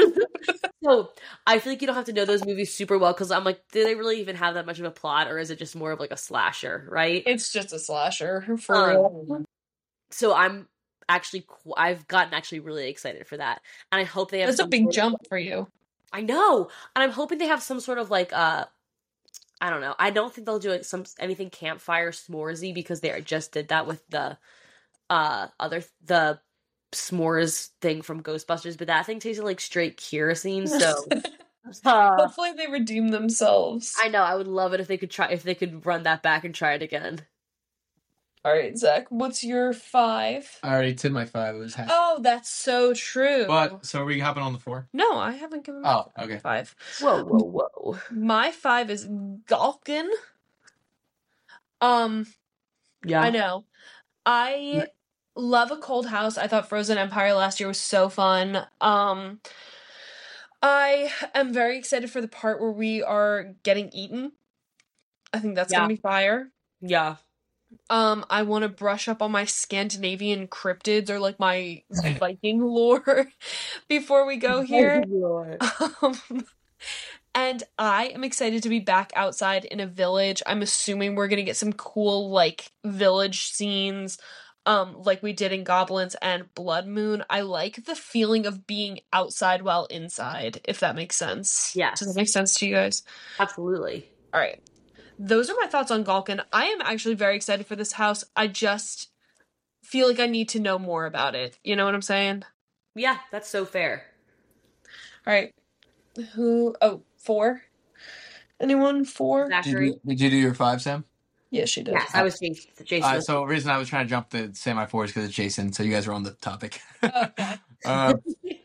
so I feel like you don't have to know those movies super well, because I'm like, do they really even have that much of a plot, or is it just more of like a slasher, right? It's just a slasher, for Um, real. So I'm actually qu- I've gotten actually really excited for that, and I hope they have That's a some big sort of- jump for you. I know, and I'm hoping they have some sort of like uh I don't know. I don't think they'll do like some anything campfire s'moresy, because they just did that with the uh other the s'mores thing from Ghostbusters, but that thing tasted like straight kerosene. So uh, Hopefully they redeem themselves. I know I would love it if they could try if they could run that back and try it again. All right, Zach, what's your five? I already did my five. It was half. Oh, that's so true. But so are we hopping on the four? No, I haven't given my Oh, okay. five. Whoa, whoa, whoa! My five is Galkin. Um, Yeah, I know. I love A Cold House. I thought Frozen Empire last year was so fun. Um, I am very excited for the part where we are getting eaten. I think that's Yeah. gonna be fire. yeah. Um, I want to brush up on my Scandinavian cryptids, or like my Viking lore before we go here. Um, and I am excited to be back outside in a village. I'm assuming we're gonna get some cool like village scenes. um, like we did in Goblins and Blood Moon. I like the feeling of being outside while inside, if that makes sense. Yes. Does that make sense to you guys? Absolutely. All right. Those are my thoughts on Galkin. I am actually very excited for this house. I just feel like I need to know more about it. You know what I'm saying? Yeah, that's so fair. All right. Who? Oh, four? Anyone? Four? Did Zachary? you, did you do your five, Sam? Yeah, she did. Yes, I was Jason. Jason. Uh, so the reason I was trying to jump to say my four is because it's Jason, so you guys are on the topic. Okay. uh,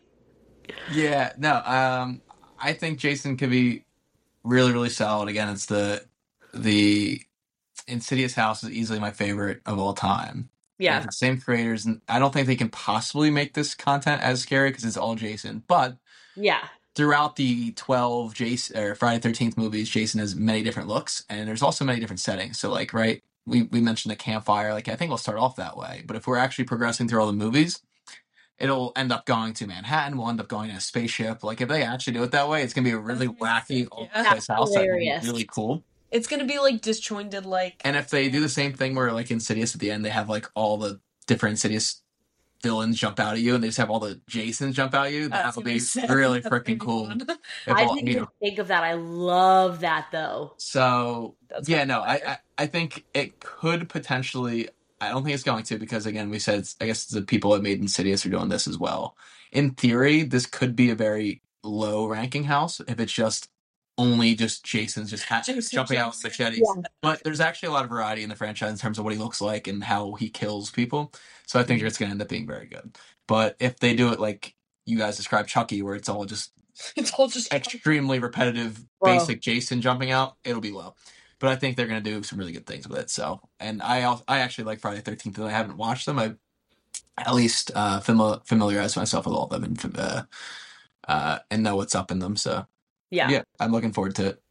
yeah, no, um, I think Jason could be really, really solid. Again, it's the the Insidious house is easily my favorite of all time. Yeah. And the same creators, and I don't think they can possibly make this content as scary because it's all Jason. But yeah, throughout the twelve Jason or Friday the thirteenth movies, Jason has many different looks, and there's also many different settings. So, like, right, we we mentioned the campfire. Like, I think we'll start off that way. But if we're actually progressing through all the movies, it'll end up going to Manhattan. We'll end up going in a spaceship. Like, if they actually do it that way, it's gonna be a really wacky old Yeah. place house. That'd be Hilarious. really cool. It's gonna be like disjointed, like. And if they do the same thing where, like, Insidious at the end, they have like all the different Insidious villains jump out at you, and they just have all the Jasons jump out at you, that That's would gonna be be sick. really That's gonna freaking be cool. fun. If I all- didn't you even know. think of that. I love that though. So That's yeah, kinda no, I, fire. I I think it could potentially. I don't think it's going to because again, we said it's, I guess the people that made Insidious are doing this as well. In theory, this could be a very low ranking house if it's just only just Jason's just ha- Jason jumping out jumps. with machetes. Yeah. But there's actually a lot of variety in the franchise in terms of what he looks like and how he kills people. So I think it's going to end up being very good. But if they do it like you guys described Chucky, where it's all just It's all just. extremely repetitive, Bro. basic Jason jumping out, it'll be low. But I think they're going to do some really good things with it. So, and I al- I actually like Friday the thirteenth, and I haven't watched them. I at least uh, famili- familiarize myself with all of them and uh, uh, and know what's up in them. So Yeah. yeah, I'm looking forward to it.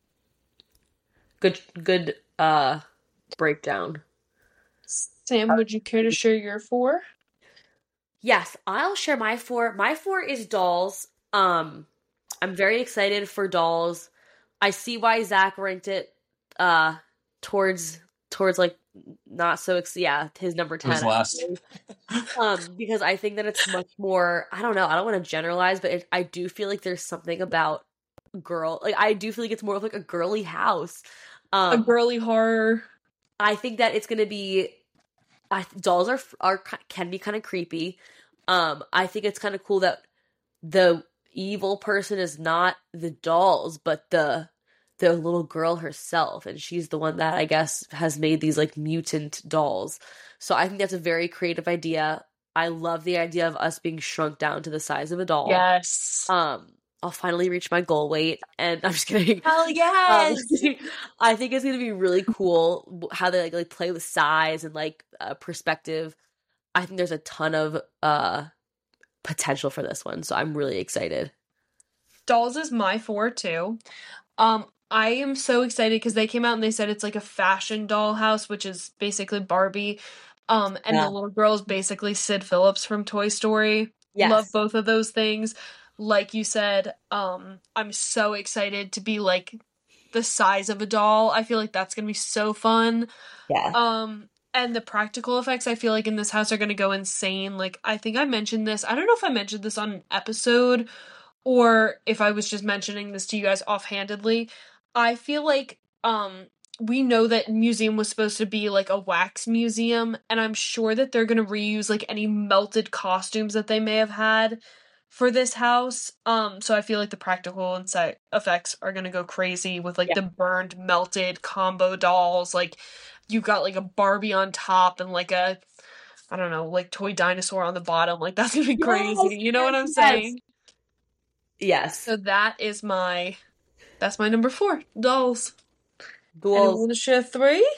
Good good uh breakdown. Sam, would you care to share your four? Yes, I'll share my four. My four is Dolls. Um I'm very excited for Dolls. I see why Zach ranked it uh towards towards like not so ex- yeah, his number ten. Who's last? um because I think that it's much more, I don't know, I don't want to generalize, but it, I do feel like there's something about girl, like I do feel like it's more of like a girly house. Um A girly horror. I think that it's gonna be. I dolls are are can be kind of creepy. Um, I think it's kind of cool that the evil person is not the dolls, but the the little girl herself, and she's the one that I guess has made these like mutant dolls. So I think that's a very creative idea. I love the idea of us being shrunk down to the size of a doll. Yes. Um, I'll finally reach my goal weight, and I'm just kidding. Hell yes. Um, I think it's gonna be really cool how they like, like play with size and like uh, perspective. I think there's a ton of uh potential for this one, so I'm really excited. Dolls is my four too. Um, I am so excited because they came out and they said it's like a fashion dollhouse, which is basically Barbie. Um, and Yeah. the little girl is basically Sid Phillips from Toy Story. Yes. Love both of those things. Like you said, um, I'm so excited to be like the size of a doll. I feel like that's gonna be so fun. Yeah. Um, and the practical effects I feel like in this house are gonna go insane. Like I think I mentioned this. I don't know if I mentioned this on an episode or if I was just mentioning this to you guys offhandedly. I feel like um we know that museum was supposed to be like a wax museum, and I'm sure that they're gonna reuse like any melted costumes that they may have had for this house. Um, so I feel like the practical and side effects are gonna go crazy with like Yeah. the burned, melted combo dolls. Like you got like a Barbie on top and like a I don't know, like toy dinosaur on the bottom. Like that's gonna be crazy. Yes, You know what I'm yes. saying? Yes. So that is my that's my number four. Dolls. Anyone Duels. want to share three?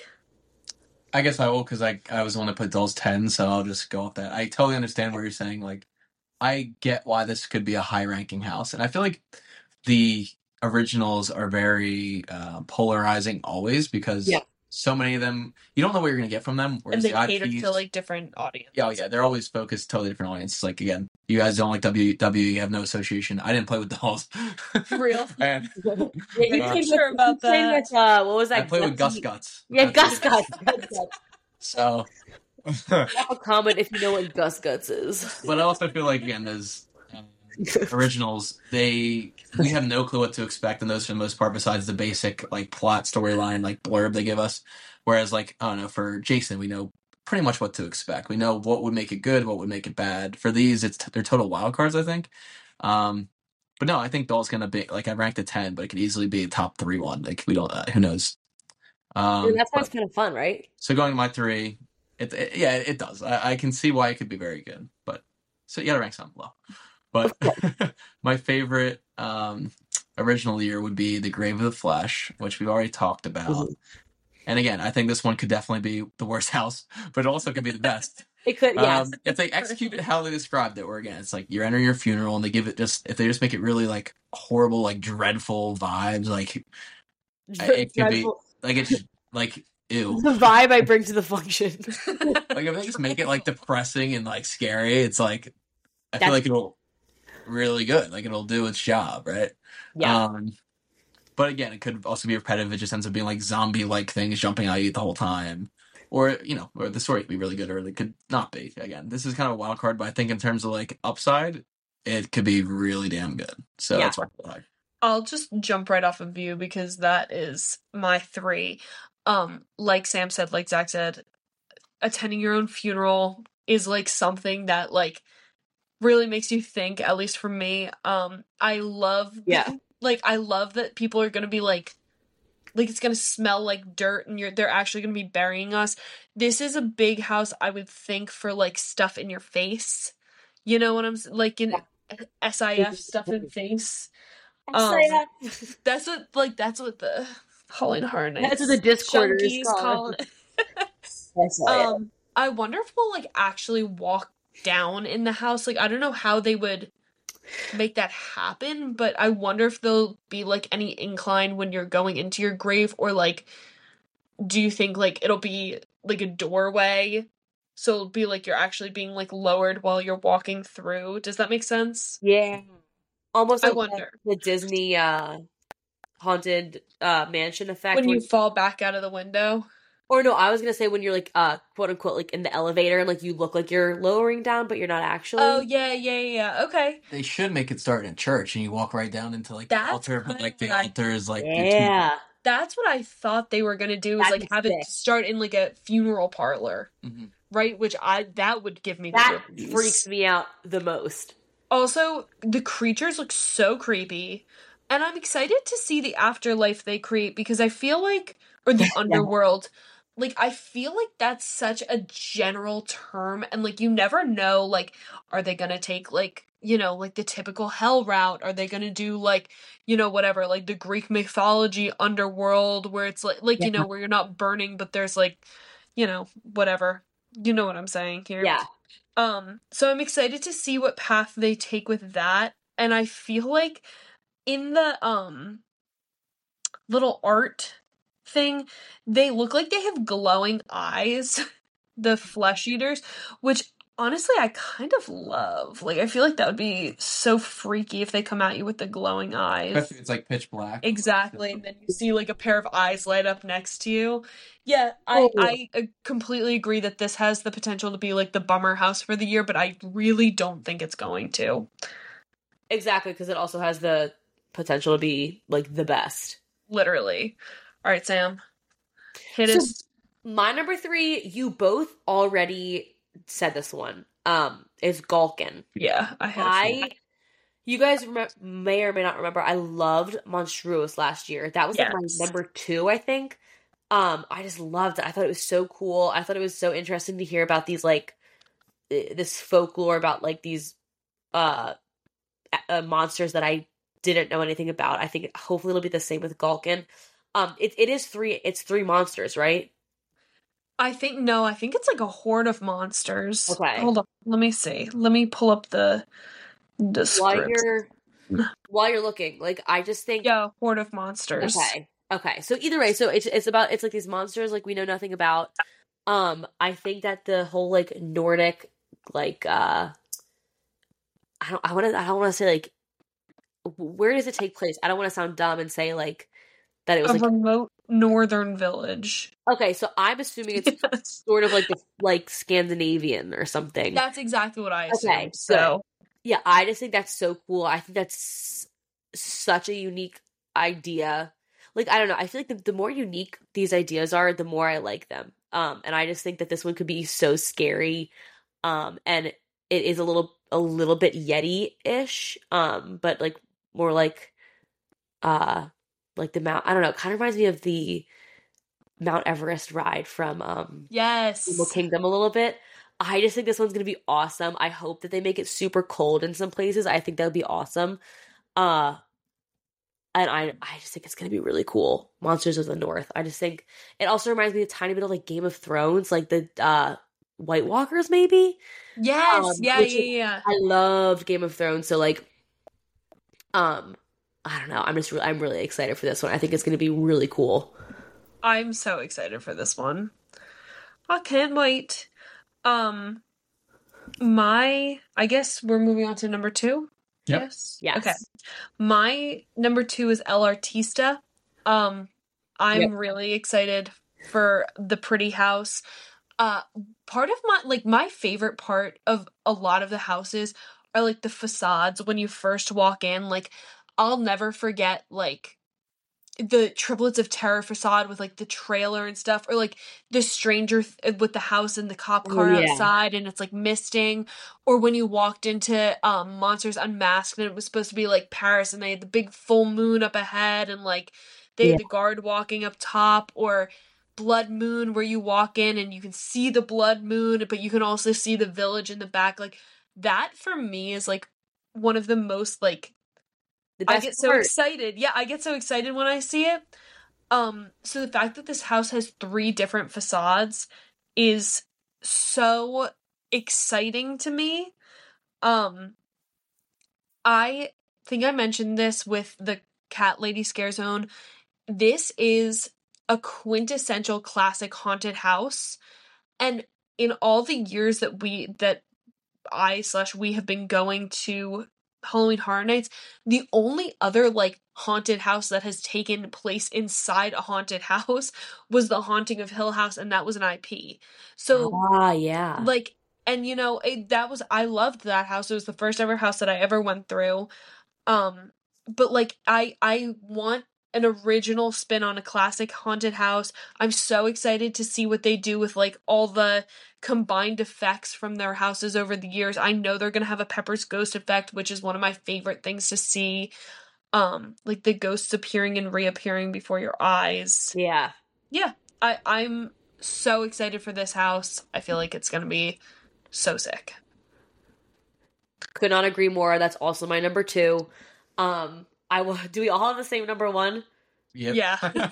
I guess I will because I I was the one to put Dolls ten, so I'll just go off that. I totally understand what you're saying. Like, I get why this could be a high ranking house, and I feel like the originals are very uh, polarizing always because Yeah. so many of them you don't know what you're gonna get from them. And Whereas they the cater I Ps, to like different audiences. yeah, oh, yeah, they're always focused totally different audiences. Like again, you guys don't like W W, you have no association. I didn't play with dolls. For real? And Yeah, you Uh, played sure with- about you played that. with, uh, what was that? I played with Gus Gutsy- Guts. Yeah, Gus That's- Guts. Gus Guts. So, Drop a comment if you know what Gus Guts is. But I also feel like, again, those um, originals, they we have no clue what to expect in those for the most part, besides the basic like plot storyline, like blurb they give us. Whereas, like, I don't know, for Jason, we know pretty much what to expect. We know what would make it good, what would make it bad. For these, it's they're total wild cards, I think. Um, but no, I think Doll's gonna be like I ranked a ten, but it could easily be a top three one. Like we don't, uh, who knows? And Um, that's why it's but, kind of fun, right? so going to my three, it, it yeah, it does. I, I can see why it could be very good, but so you gotta rank something low. But my favorite um, original year would be The Grave of the Flesh, which we've already talked about. Mhm. And again, I think this one could definitely be the worst house, but it also could be the best. It could, yes. Um, if they execute it how they described it, where again, it's like you're entering your funeral and they give it just, if they just make it really like horrible, like dreadful vibes, like it could be, Dreadful. like it's just, like, ew. The vibe I bring to the function. Like if they just make it like depressing and like scary, it's like, I feel That's- like it'll really good. Like it'll do its job, right? Yeah. Um, but again, it could also be repetitive. It just ends up being like zombie-like things jumping at you the whole time. Or, you know, or the story could be really good or it could not be. Again, this is kind of a wild card, but I think in terms of like upside, it could be really damn good. So Yeah. that's why I feel like. I'll just jump right off of you because that is my three. Um, like Sam said, like Zach said, attending your own funeral is like something that like really makes you think, at least for me. Um, I love Yeah. like I love that people are gonna be like like it's gonna smell like dirt and you're they're actually gonna be burying us. This is a big house, I would think, for like stuff in your face. You know what I'm s- like in S I F stuff in face. Um, That's what like that's what the Halloween Hornets. That's what the Discorders Junkies call call it. it. Um, I wonder if we'll like actually walk down in the house. Like I don't know how they would make that happen, but I wonder if there'll be like any incline when you're going into your grave, or like do you think like it'll be like a doorway? So it'll be like you're actually being like lowered while you're walking through. Does that make sense? Yeah. Almost I like wonder. the, the Disney uh, haunted uh, mansion effect. When you where- fall back out of the window. Or no, I was gonna say when you're like uh quote unquote like in the elevator and like you look like you're lowering down, but you're not actually. Oh yeah, yeah, yeah. Okay. They should make it start in church and you walk right down into like That's the altar, but kind like of the what I- altar is like your two- Yeah. That's what I thought they were gonna do, is That'd like be have it sick. start in like a funeral parlor, Mhm. right? Which I that would give me That the willies. freaks me out the most. Also, the creatures look so creepy, and I'm excited to see the afterlife they create because I feel like, or the underworld, like I feel like that's such a general term, and like you never know, like are they gonna take like you know like the typical hell route? Are they gonna do like you know whatever like the Greek mythology underworld where it's like like you know where you're not burning but there's like you know whatever, you know what I'm saying here. Yeah. Um, so I'm excited to see what path they take with that. And I feel like in the um little art thing, they look like they have glowing eyes, the flesh eaters, which honestly I kind of love. Like I feel like that would be so freaky if they come at you with the glowing eyes. Especially if it's like pitch black. Exactly, and then you see like a pair of eyes light up next to you. Yeah, I Oh. I uh, completely agree that this has the potential to be like the bummer house for the year, but I really don't think it's going to. Exactly, because it also has the potential to be like the best. Literally. All right, Sam. Hit So- us. My number three, you both already said this one. Um, is Galkin. Yeah, I had. a feeling. I, you guys rem- may or may not remember, I loved Monstrous last year. That was like Yes. my number two, I think. Um, I just loved it. I thought it was so cool. I thought it was so interesting to hear about these like uh, this folklore about like these uh, uh monsters that I didn't know anything about. I think hopefully it'll be the same with Galkin. Um, it it is three. It's three monsters, right? I think no. I think it's like a horde of monsters. Okay. Hold on. Let me see. Let me pull up the While description. you're while you're looking, like I just think Yeah, horde of monsters. Okay. Okay. So either way, so it's it's about it's like these monsters like we know nothing about. Um, I think that the whole like Nordic like uh I don't I want to I don't want to say like where does it take place? I don't want to sound dumb and say like that it was A like remote Northern Village. Okay, so I'm assuming it's Yes. sort of like the like Scandinavian or something. That's exactly what I assumed. Okay, So Yeah, I just think that's so cool. I think that's such a unique idea. Like, I don't know. I feel like the, the more unique these ideas are, the more I like them. Um, and I just think that this one could be so scary. Um, and it is a little a little bit Yeti-ish. Um, but like more like uh like the Mount I don't know, it kind of reminds me of the Mount Everest ride from um yes. Animal Kingdom a little bit. I just think this one's gonna be awesome. I hope that they make it super cold in some places. I think that would be awesome. Uh and I I just think it's gonna be really cool. Monsters of the North. I just think it also reminds me a tiny bit of like Game of Thrones, like the uh White Walkers maybe. Yes. Um, yeah, which yeah, is- yeah. I loved Game of Thrones, so like um I don't know. I'm just really I'm really excited for this one. I think it's gonna be really cool. I'm so excited for this one. I can't wait. Um my I guess we're moving on to number two. Yep. Yes. Yes. Okay. My number two is El Artista. Um, I'm Yep. really excited for the pretty house. Uh, part of my like my favorite part of a lot of the houses are like the facades when you first walk in. Like, I'll never forget like the Triplets of Terror facade with like the trailer and stuff, or like the stranger th- with the house and the cop Oh, car yeah. outside and it's like misting, or when you walked into um Monsters Unmasked and it was supposed to be like Paris and they had the big full moon up ahead and like they Yeah. had the guard walking up top, or Blood Moon where you walk in and you can see the blood moon but you can also see the village in the back. Like, that for me is like one of the most like The I best get so part. excited. Yeah, I get so excited when I see it. Um, so the fact that this house has three different facades is so exciting to me. Um, I think I mentioned this with the Cat Lady Scare Zone. This is a quintessential classic haunted house, and in all the years that we that I slash we have been going to Halloween Horror Nights, the only other like haunted house that has taken place inside a haunted house was the Haunting of Hill House, and that was an I P. So Ah, yeah. like, and you know, it, that was I loved that house. It was the first ever house that I ever went through. Um, but like I I want an original spin on a classic haunted house. I'm so excited to see what they do with like all the combined effects from their houses over the years. I know they're going to have a Pepper's Ghost effect, which is one of my favorite things to see. Um, like the ghosts appearing and reappearing before your eyes. Yeah. Yeah, I I'm so excited for this house. I feel like it's going to be so sick. Could not agree more. That's also my number two. Um, I will. Do we all have the same number one? Yep. Yeah.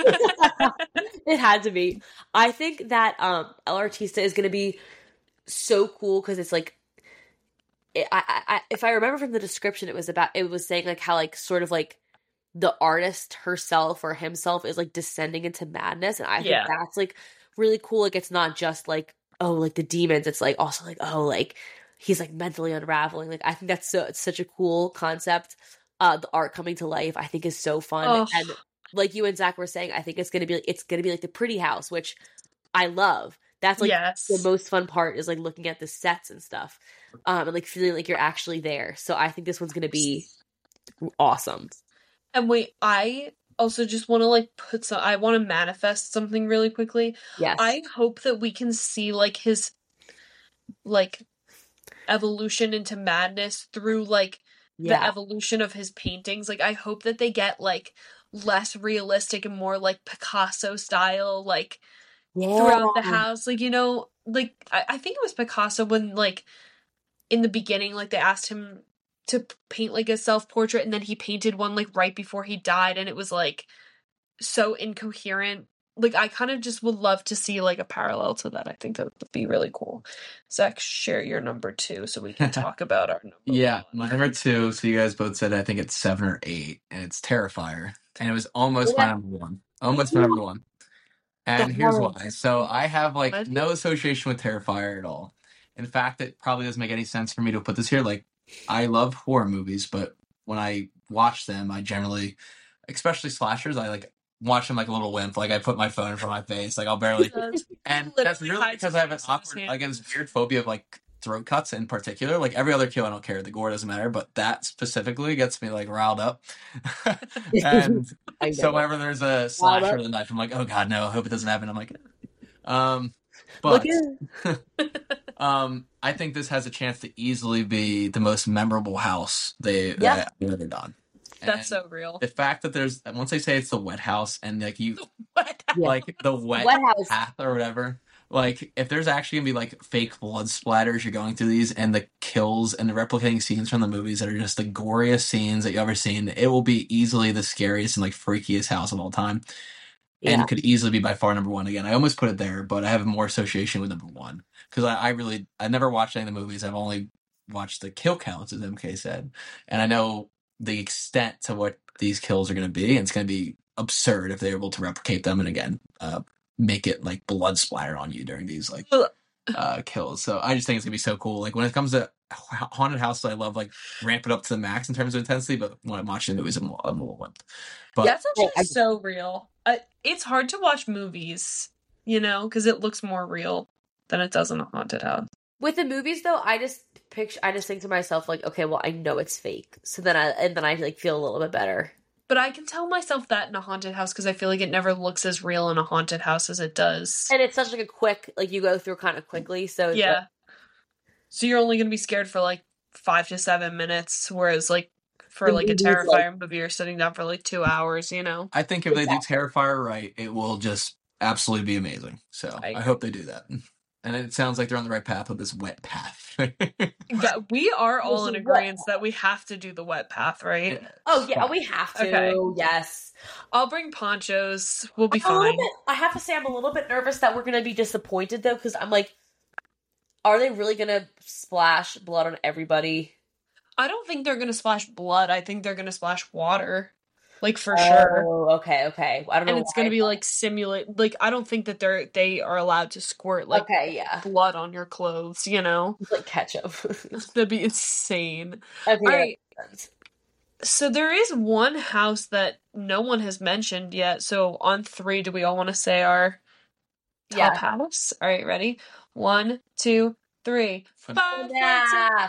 It had to be. I think that um, El Artista is going to be so cool because it's like, it, I, I, if I remember from the description, it was about it was saying like how like sort of like the artist herself or himself is like descending into madness, and I think Yeah. that's like really cool. Like it's not just like oh like the demons. It's like also like oh like he's like mentally unraveling. Like I think that's so it's such a cool concept. Uh, the art coming to life, I think, is so fun. Oh. And like you and Zach were saying, I think it's gonna be it's gonna be like the pretty house, which I love. That's like Yes. the most fun part is like looking at the sets and stuff, um, and like feeling like you're actually there. So I think this one's gonna be awesome. And wait, I also just want to like put some, I want to manifest something really quickly. Yes, I hope that we can see like his like evolution into madness through like the yeah, evolution of his paintings. Like, I hope that they get like less realistic and more like Picasso style, like yeah. throughout the house. Like, you know, like I, I think it was Picasso when like in the beginning, like they asked him to p- paint like a self-portrait and then he painted one like right before he died and it was like so incoherent. Like, I kind of just would love to see like a parallel to that. I think that would be really cool. Zach, share your number two so we can talk about our number Yeah, one. my number two. So you guys both said I think it's seven or eight, and it's Terrifier, and it was almost my Yeah. number one. Almost my number one. And The here's horror. why. So I have like What? no association with Terrifier at all. In fact, it probably doesn't make any sense for me to put this here. Like, I love horror movies, but when I watch them, I generally, especially slashers, I like watching like a little wimp. Like I put my phone in front of my face. Like I'll barely. And that's Literally really hides because his I have an face in his awkward, hand. like this weird phobia of like throat cuts in particular. Like every other kill, I don't care. The gore doesn't matter, but that specifically gets me like riled up. And I so know. whenever there's a slasher with a knife, I'm like, oh god, no, I hope it doesn't happen. I'm like, um, Look but at um, I think this has a chance to easily be the most memorable house they Yeah. that I've ever done. That's And so real. the fact that there's once they say it's the wet house and like you What? Yeah. like the wet, Wet house. path or whatever. Like if there's actually gonna be like fake blood splatters you're going through these and the kills and the replicating scenes from the movies that are just the goriest scenes that you've ever seen, it will be easily the scariest and like freakiest house of all time. Yeah. And could easily be by far number one again. I almost put it there, but I have more association with number one because I, I really I never watched any of the movies. I've only watched the kill counts, as M K said, and I know the extent to what these kills are going to be, and it's going to be absurd if they're able to replicate them and again uh, make it like blood splatter on you during these like uh, kills. So I just think it's gonna be so cool. Like when it comes to ha- haunted houses, I love like ramp it up to the max in terms of intensity. But when I'm watching the movies, I'm, I'm a little wimp. But That's actually I- so real. Uh, it's hard to watch movies, you know, because it looks more real than it does in a haunted house. With the movies though, I just picture I just think to myself like, okay, well I know it's fake. So then I and then I like feel a little bit better. But I can tell myself that in a haunted house because I feel like it never looks as real in a haunted house as it does. And it's such like a quick like you go through kind of quickly, so it's Yeah. like, So you're only going to be scared for like five to seven minutes, whereas like for The like a movie's, Terrifier movie, you're sitting down for like two hours, you know? I think if they do Terrifier right, it will just absolutely be amazing. So I I, agree. hope they do that. And it sounds like they're on the right path with this wet path. Yeah, we are all This in is what- agreement that we have to do the wet path, right? oh yeah, we have to. Okay. Yes. I'll bring ponchos. We'll be I'm a little fine. bit, I have to say I'm a little bit nervous that we're gonna be disappointed though, because I'm like, are they really gonna splash blood on everybody? I don't think they're gonna splash blood. I think they're gonna splash water, like for sure. Oh, okay, okay. I don't know. And it's why. gonna be like simulate. Like I don't think that they're they are allowed to squirt like okay, yeah, blood on your clothes. You know, it's like ketchup. that'd be insane. okay, All right. that makes sense. So there is one house that no one has mentioned yet. So on three, do we all want to say our top Yeah. house? All right, ready? One, two, three. Fun- Five Nights at Nah,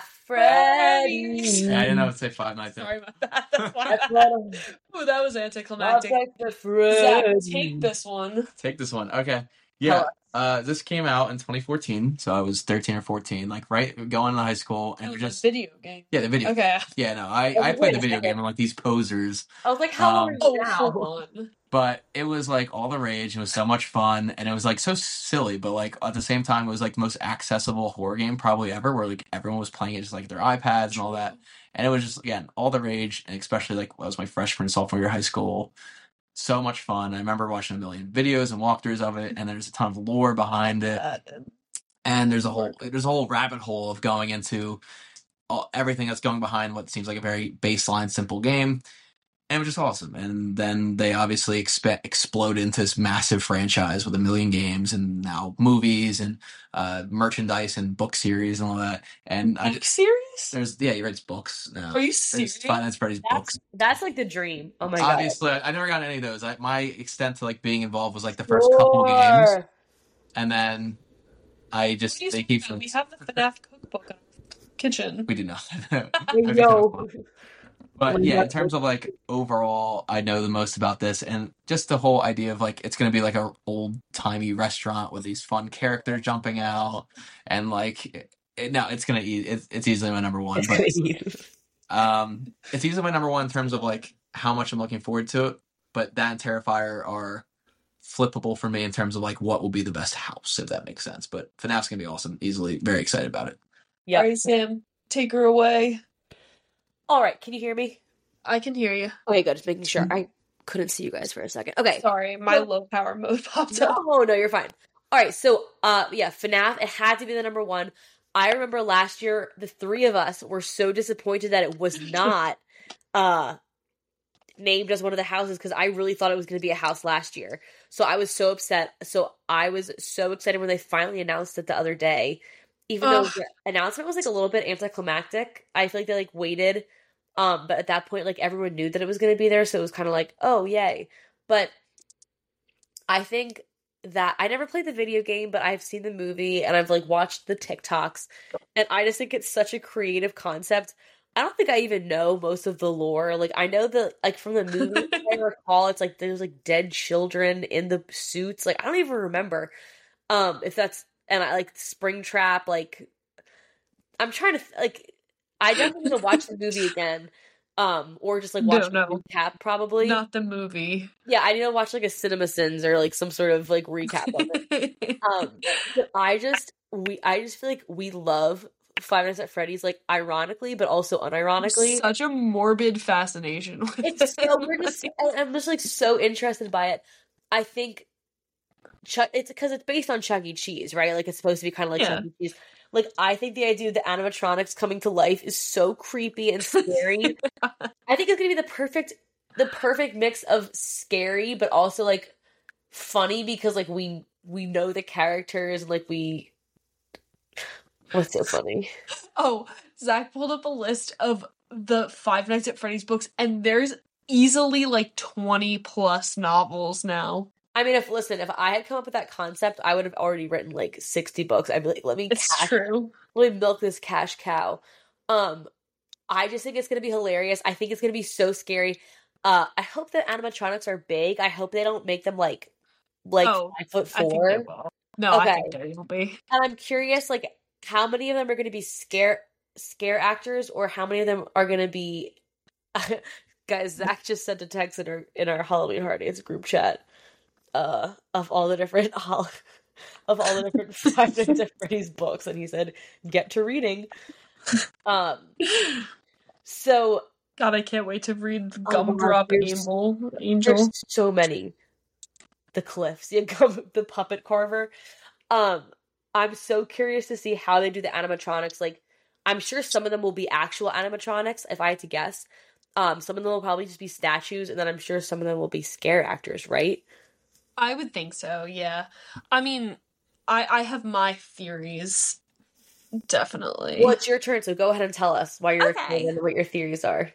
Freddy's. Yeah, I didn't know it would say Five Nights. Sorry about that. That's why. That's what I'm- Oh, that was anticlimactic. I'll take the Zach, Freddy's. take this one. Take this one. Okay. Yeah. Uh, this came out in twenty fourteen, so I was thirteen or fourteen, like right going to high school, and Oh, we're the just video game. yeah, the video. Okay. Yeah, no, I Oh, I wait played a the video second. game and like these posers, I was like, how old Um, are Oh, you hold now? on. but it was like all the rage. It was so much fun, and it was like so silly, but like at the same time, it was like the most accessible horror game probably ever, where like everyone was playing it just like their iPads and all that, and it was just again all the rage, and especially like that was my freshman sophomore year of high school. So much fun. I remember watching a million videos and walkthroughs of it, and there's a ton of lore behind it. Uh, And there's a whole there's a whole rabbit hole of going into all, everything that's going behind what seems like a very baseline simple game, and it was just awesome. And then they obviously expe- explode into this massive franchise with a million games and now movies and uh, merchandise and book series and all that. And I book just series? there's yeah he writes books now. Are you There's serious? Five Nights at Freddy's That's, books. that's like the dream. Oh my god. Obviously, I, I never got any of those. I, my extent to like being involved was like the first couple games, Sure. and then I just What are you they talking keep about? We have the FNAF cookbook in our kitchen. we do not. Hey, Okay, yo. But What yeah, in about- terms of like overall, I know the most about this, and just the whole idea of like it's gonna be like a old timey restaurant with these fun characters jumping out, and like it, it- no, it's gonna eat. It's, it's easily my number one. It's But gonna eat. um, it's easily my number one in terms of like how much I'm looking forward to it. But that and Terrifier are flippable for me in terms of like what will be the best house, if that makes sense. But FNAF's gonna be awesome. Easily, very excited about it. Yeah. All right, Sam, take her away. All right. Can you hear me? I can hear you. Okay, good. Just making sure. I couldn't see you guys for a second. Okay. Sorry, my No. low power mode popped up. No, no, you're fine. All right. So, uh, yeah, FNAF. It had to be the number one. I remember last year, the three of us were so disappointed that it was not uh named as one of the houses because I really thought it was going to be a house last year. So I was so upset. So I was so excited when they finally announced it the other day. Even though Ugh. the announcement was like a little bit anticlimactic, I feel like they like waited. Um, but at that point, like everyone knew that it was going to be there, so it was kind of like, oh yay! But I think that I never played the video game, but I've seen the movie and I've like watched the TikToks, and I just think it's such a creative concept. I don't think I even know most of the lore. Like I know the like from the movie, if I recall, it's like there's like dead children in the suits. Like I don't even remember um if that's and I like Springtrap. Like I'm trying to like I definitely need to watch the movie again. Um, or just like watch No, a no. recap probably. Not the movie. Yeah, I need to watch like a CinemaSins or like some sort of like recap of it. Um, but I just we I just feel like we love Five Nights at Freddy's, like ironically, but also unironically. Such a morbid fascination with It's it. so we're just I- I'm just like so interested by it. I think Chuck it's because it's based on Chuck E. Cheese, right? Like it's supposed to be kind of like Yeah. Chuck E. Cheese. Like I think the idea of the animatronics coming to life is so creepy and scary. I think it's gonna be the perfect the perfect mix of scary but also like funny because like we we know the characters and like we what's so funny? Oh, Zach pulled up a list of the Five Nights at Freddy's books, and there's easily like twenty plus novels now. I mean, if listen, if I had come up with that concept, I would have already written like sixty books. I'd be like, let me It's cash, true. let me milk this cash cow. Um, I just think it's gonna be hilarious. I think it's gonna be so scary. Uh, I hope that animatronics are big. I hope they don't make them like like Oh, five foot I think four. they will. No, I Okay. think they will be. And I'm curious, like, how many of them are going to be scare scare actors, or how many of them are going to be? Guys, Zach just sent a text in our in our Halloween Holidays group chat, uh, of all the different hol- of all the different Five Nights at Freddy's books, and he said, "Get to reading." Um, so God, I can't wait to read the Oh my God, Gumdrop there's- Angel. Angel. there's so many. The Cliffs, yeah, the puppet carver. Um, I'm so curious to see how they do the animatronics. Like, I'm sure some of them will be actual animatronics, if I had to guess. Um, some of them will probably just be statues, and then I'm sure some of them will be scare actors, right? I would think so, yeah. I mean, I I have my theories. Definitely. Well, it's your turn, so go ahead and tell us why you're Okay. excited and what your theories are.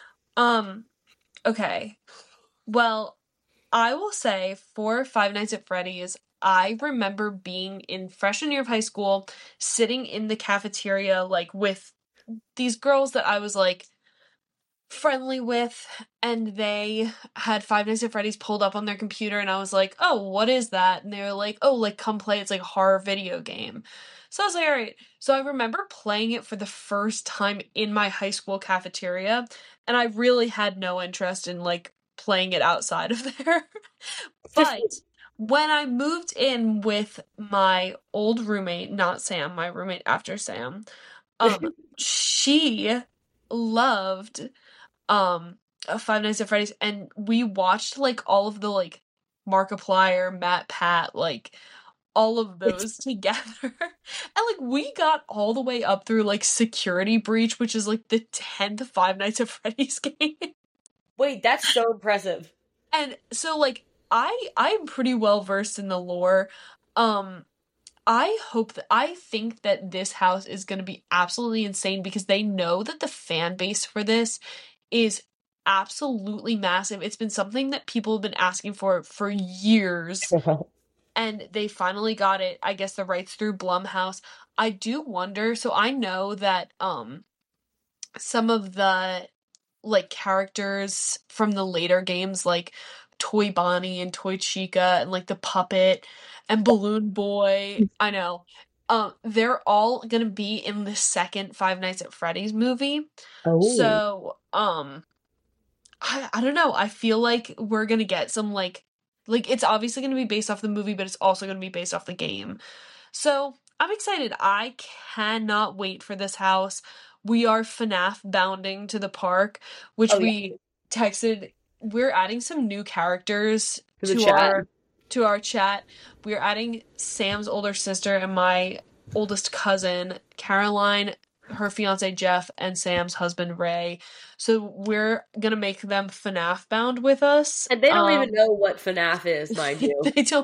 Um, okay. Well, I will say for Five Nights at Freddy's, I remember being in freshman year of high school, sitting in the cafeteria, like, with these girls that I was, like, friendly with, and they had Five Nights at Freddy's pulled up on their computer, and I was like, oh, what is that? And they were like, oh, like, come play, it's like a horror video game. So I was like, all right. So I remember playing it for the first time in my high school cafeteria, and I really had no interest in, like, playing it outside of there. But when I moved in with my old roommate, not Sam, my roommate after Sam, um, she loved um Five Nights at Freddy's, and we watched like all of the like Markiplier, Matt Pat, like all of those together. And like we got all the way up through like Security Breach, which is like the tenth Five Nights at Freddy's game. Wait, that's so impressive. And so like I I'm pretty well versed in the lore. Um I hope that I think that this house is going to be absolutely insane because they know that the fan base for this is absolutely massive. It's been something that people have been asking for for years, and they finally got it. I guess the rights through Blumhouse. I do wonder, so I know that um some of the like characters from the later games, like Toy Bonnie and Toy Chica and like the puppet and Balloon Boy, I know, um they're all gonna be in the second Five Nights at Freddy's movie. Oh. So um I, I don't know, I feel like we're gonna get some like like it's obviously gonna be based off the movie, but it's also gonna be based off the game. So I'm excited. I cannot wait for this house. We are FNAF bounding to the park, which Oh, yeah. we texted. We're adding some new characters To the to chat. our to our chat. We're adding Sam's older sister and my oldest cousin, Caroline, her fiance Jeff, and Sam's husband Ray. So we're gonna make them FNAF bound with us. And they don't Um, even know what FNAF is, mind you. they don't.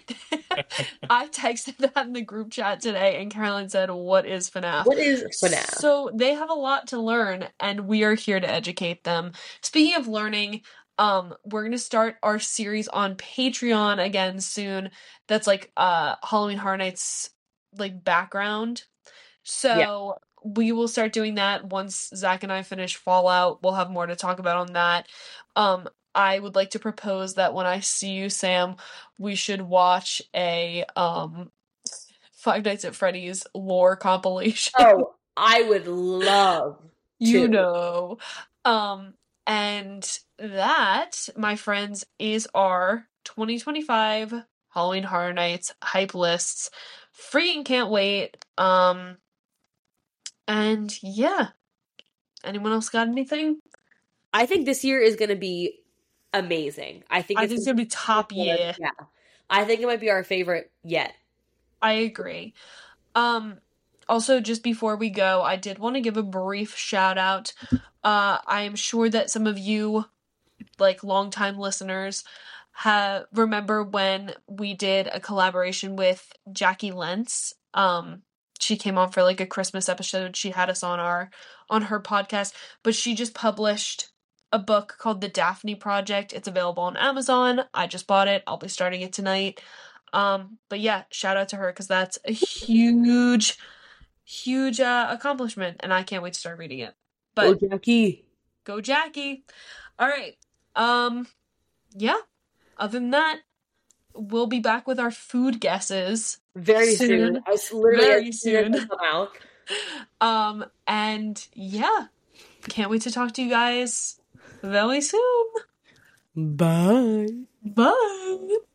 I texted that in the group chat today, and Caroline said, "What is FNAF?" What is FNAF? So they have a lot to learn, and we are here to educate them. Speaking of learning, Um, we're gonna start our series on Patreon again soon. That's like uh Halloween Horror Nights like background. So yeah. We will start doing that once Zach and I finish Fallout. We'll have more to talk about on that. Um, I would like to propose that when I see you, Sam, we should watch a um Five Nights at Freddy's lore compilation. Oh, I would love to. You know. Um, and that, my friends, is our twenty twenty-five Halloween Horror Nights hype lists. Freaking can't wait. Um, and yeah. Anyone else got anything? I think this year is going to be amazing. I think I it's, think it's going to be top year. Yeah. I think it might be our favorite yet. I agree. Um, also, just before we go, I did want to give a brief shout out. Uh, I am sure that some of you, like longtime listeners, have remember when we did a collaboration with Jackie Lentz. Um, she came on for like a Christmas episode. She had us on our on her podcast, but she just published a book called The Daphne Project. It's available on Amazon. I just bought it. I'll be starting it tonight. Um, but yeah, shout out to her because that's a huge, huge uh, accomplishment, and I can't wait to start reading it. But go Jackie! Go Jackie! All right. Um, yeah. Other than that, we'll be back with our food guesses very soon. soon. I literally very soon. Come out. Um, and yeah, can't wait to talk to you guys very soon. Bye. Bye.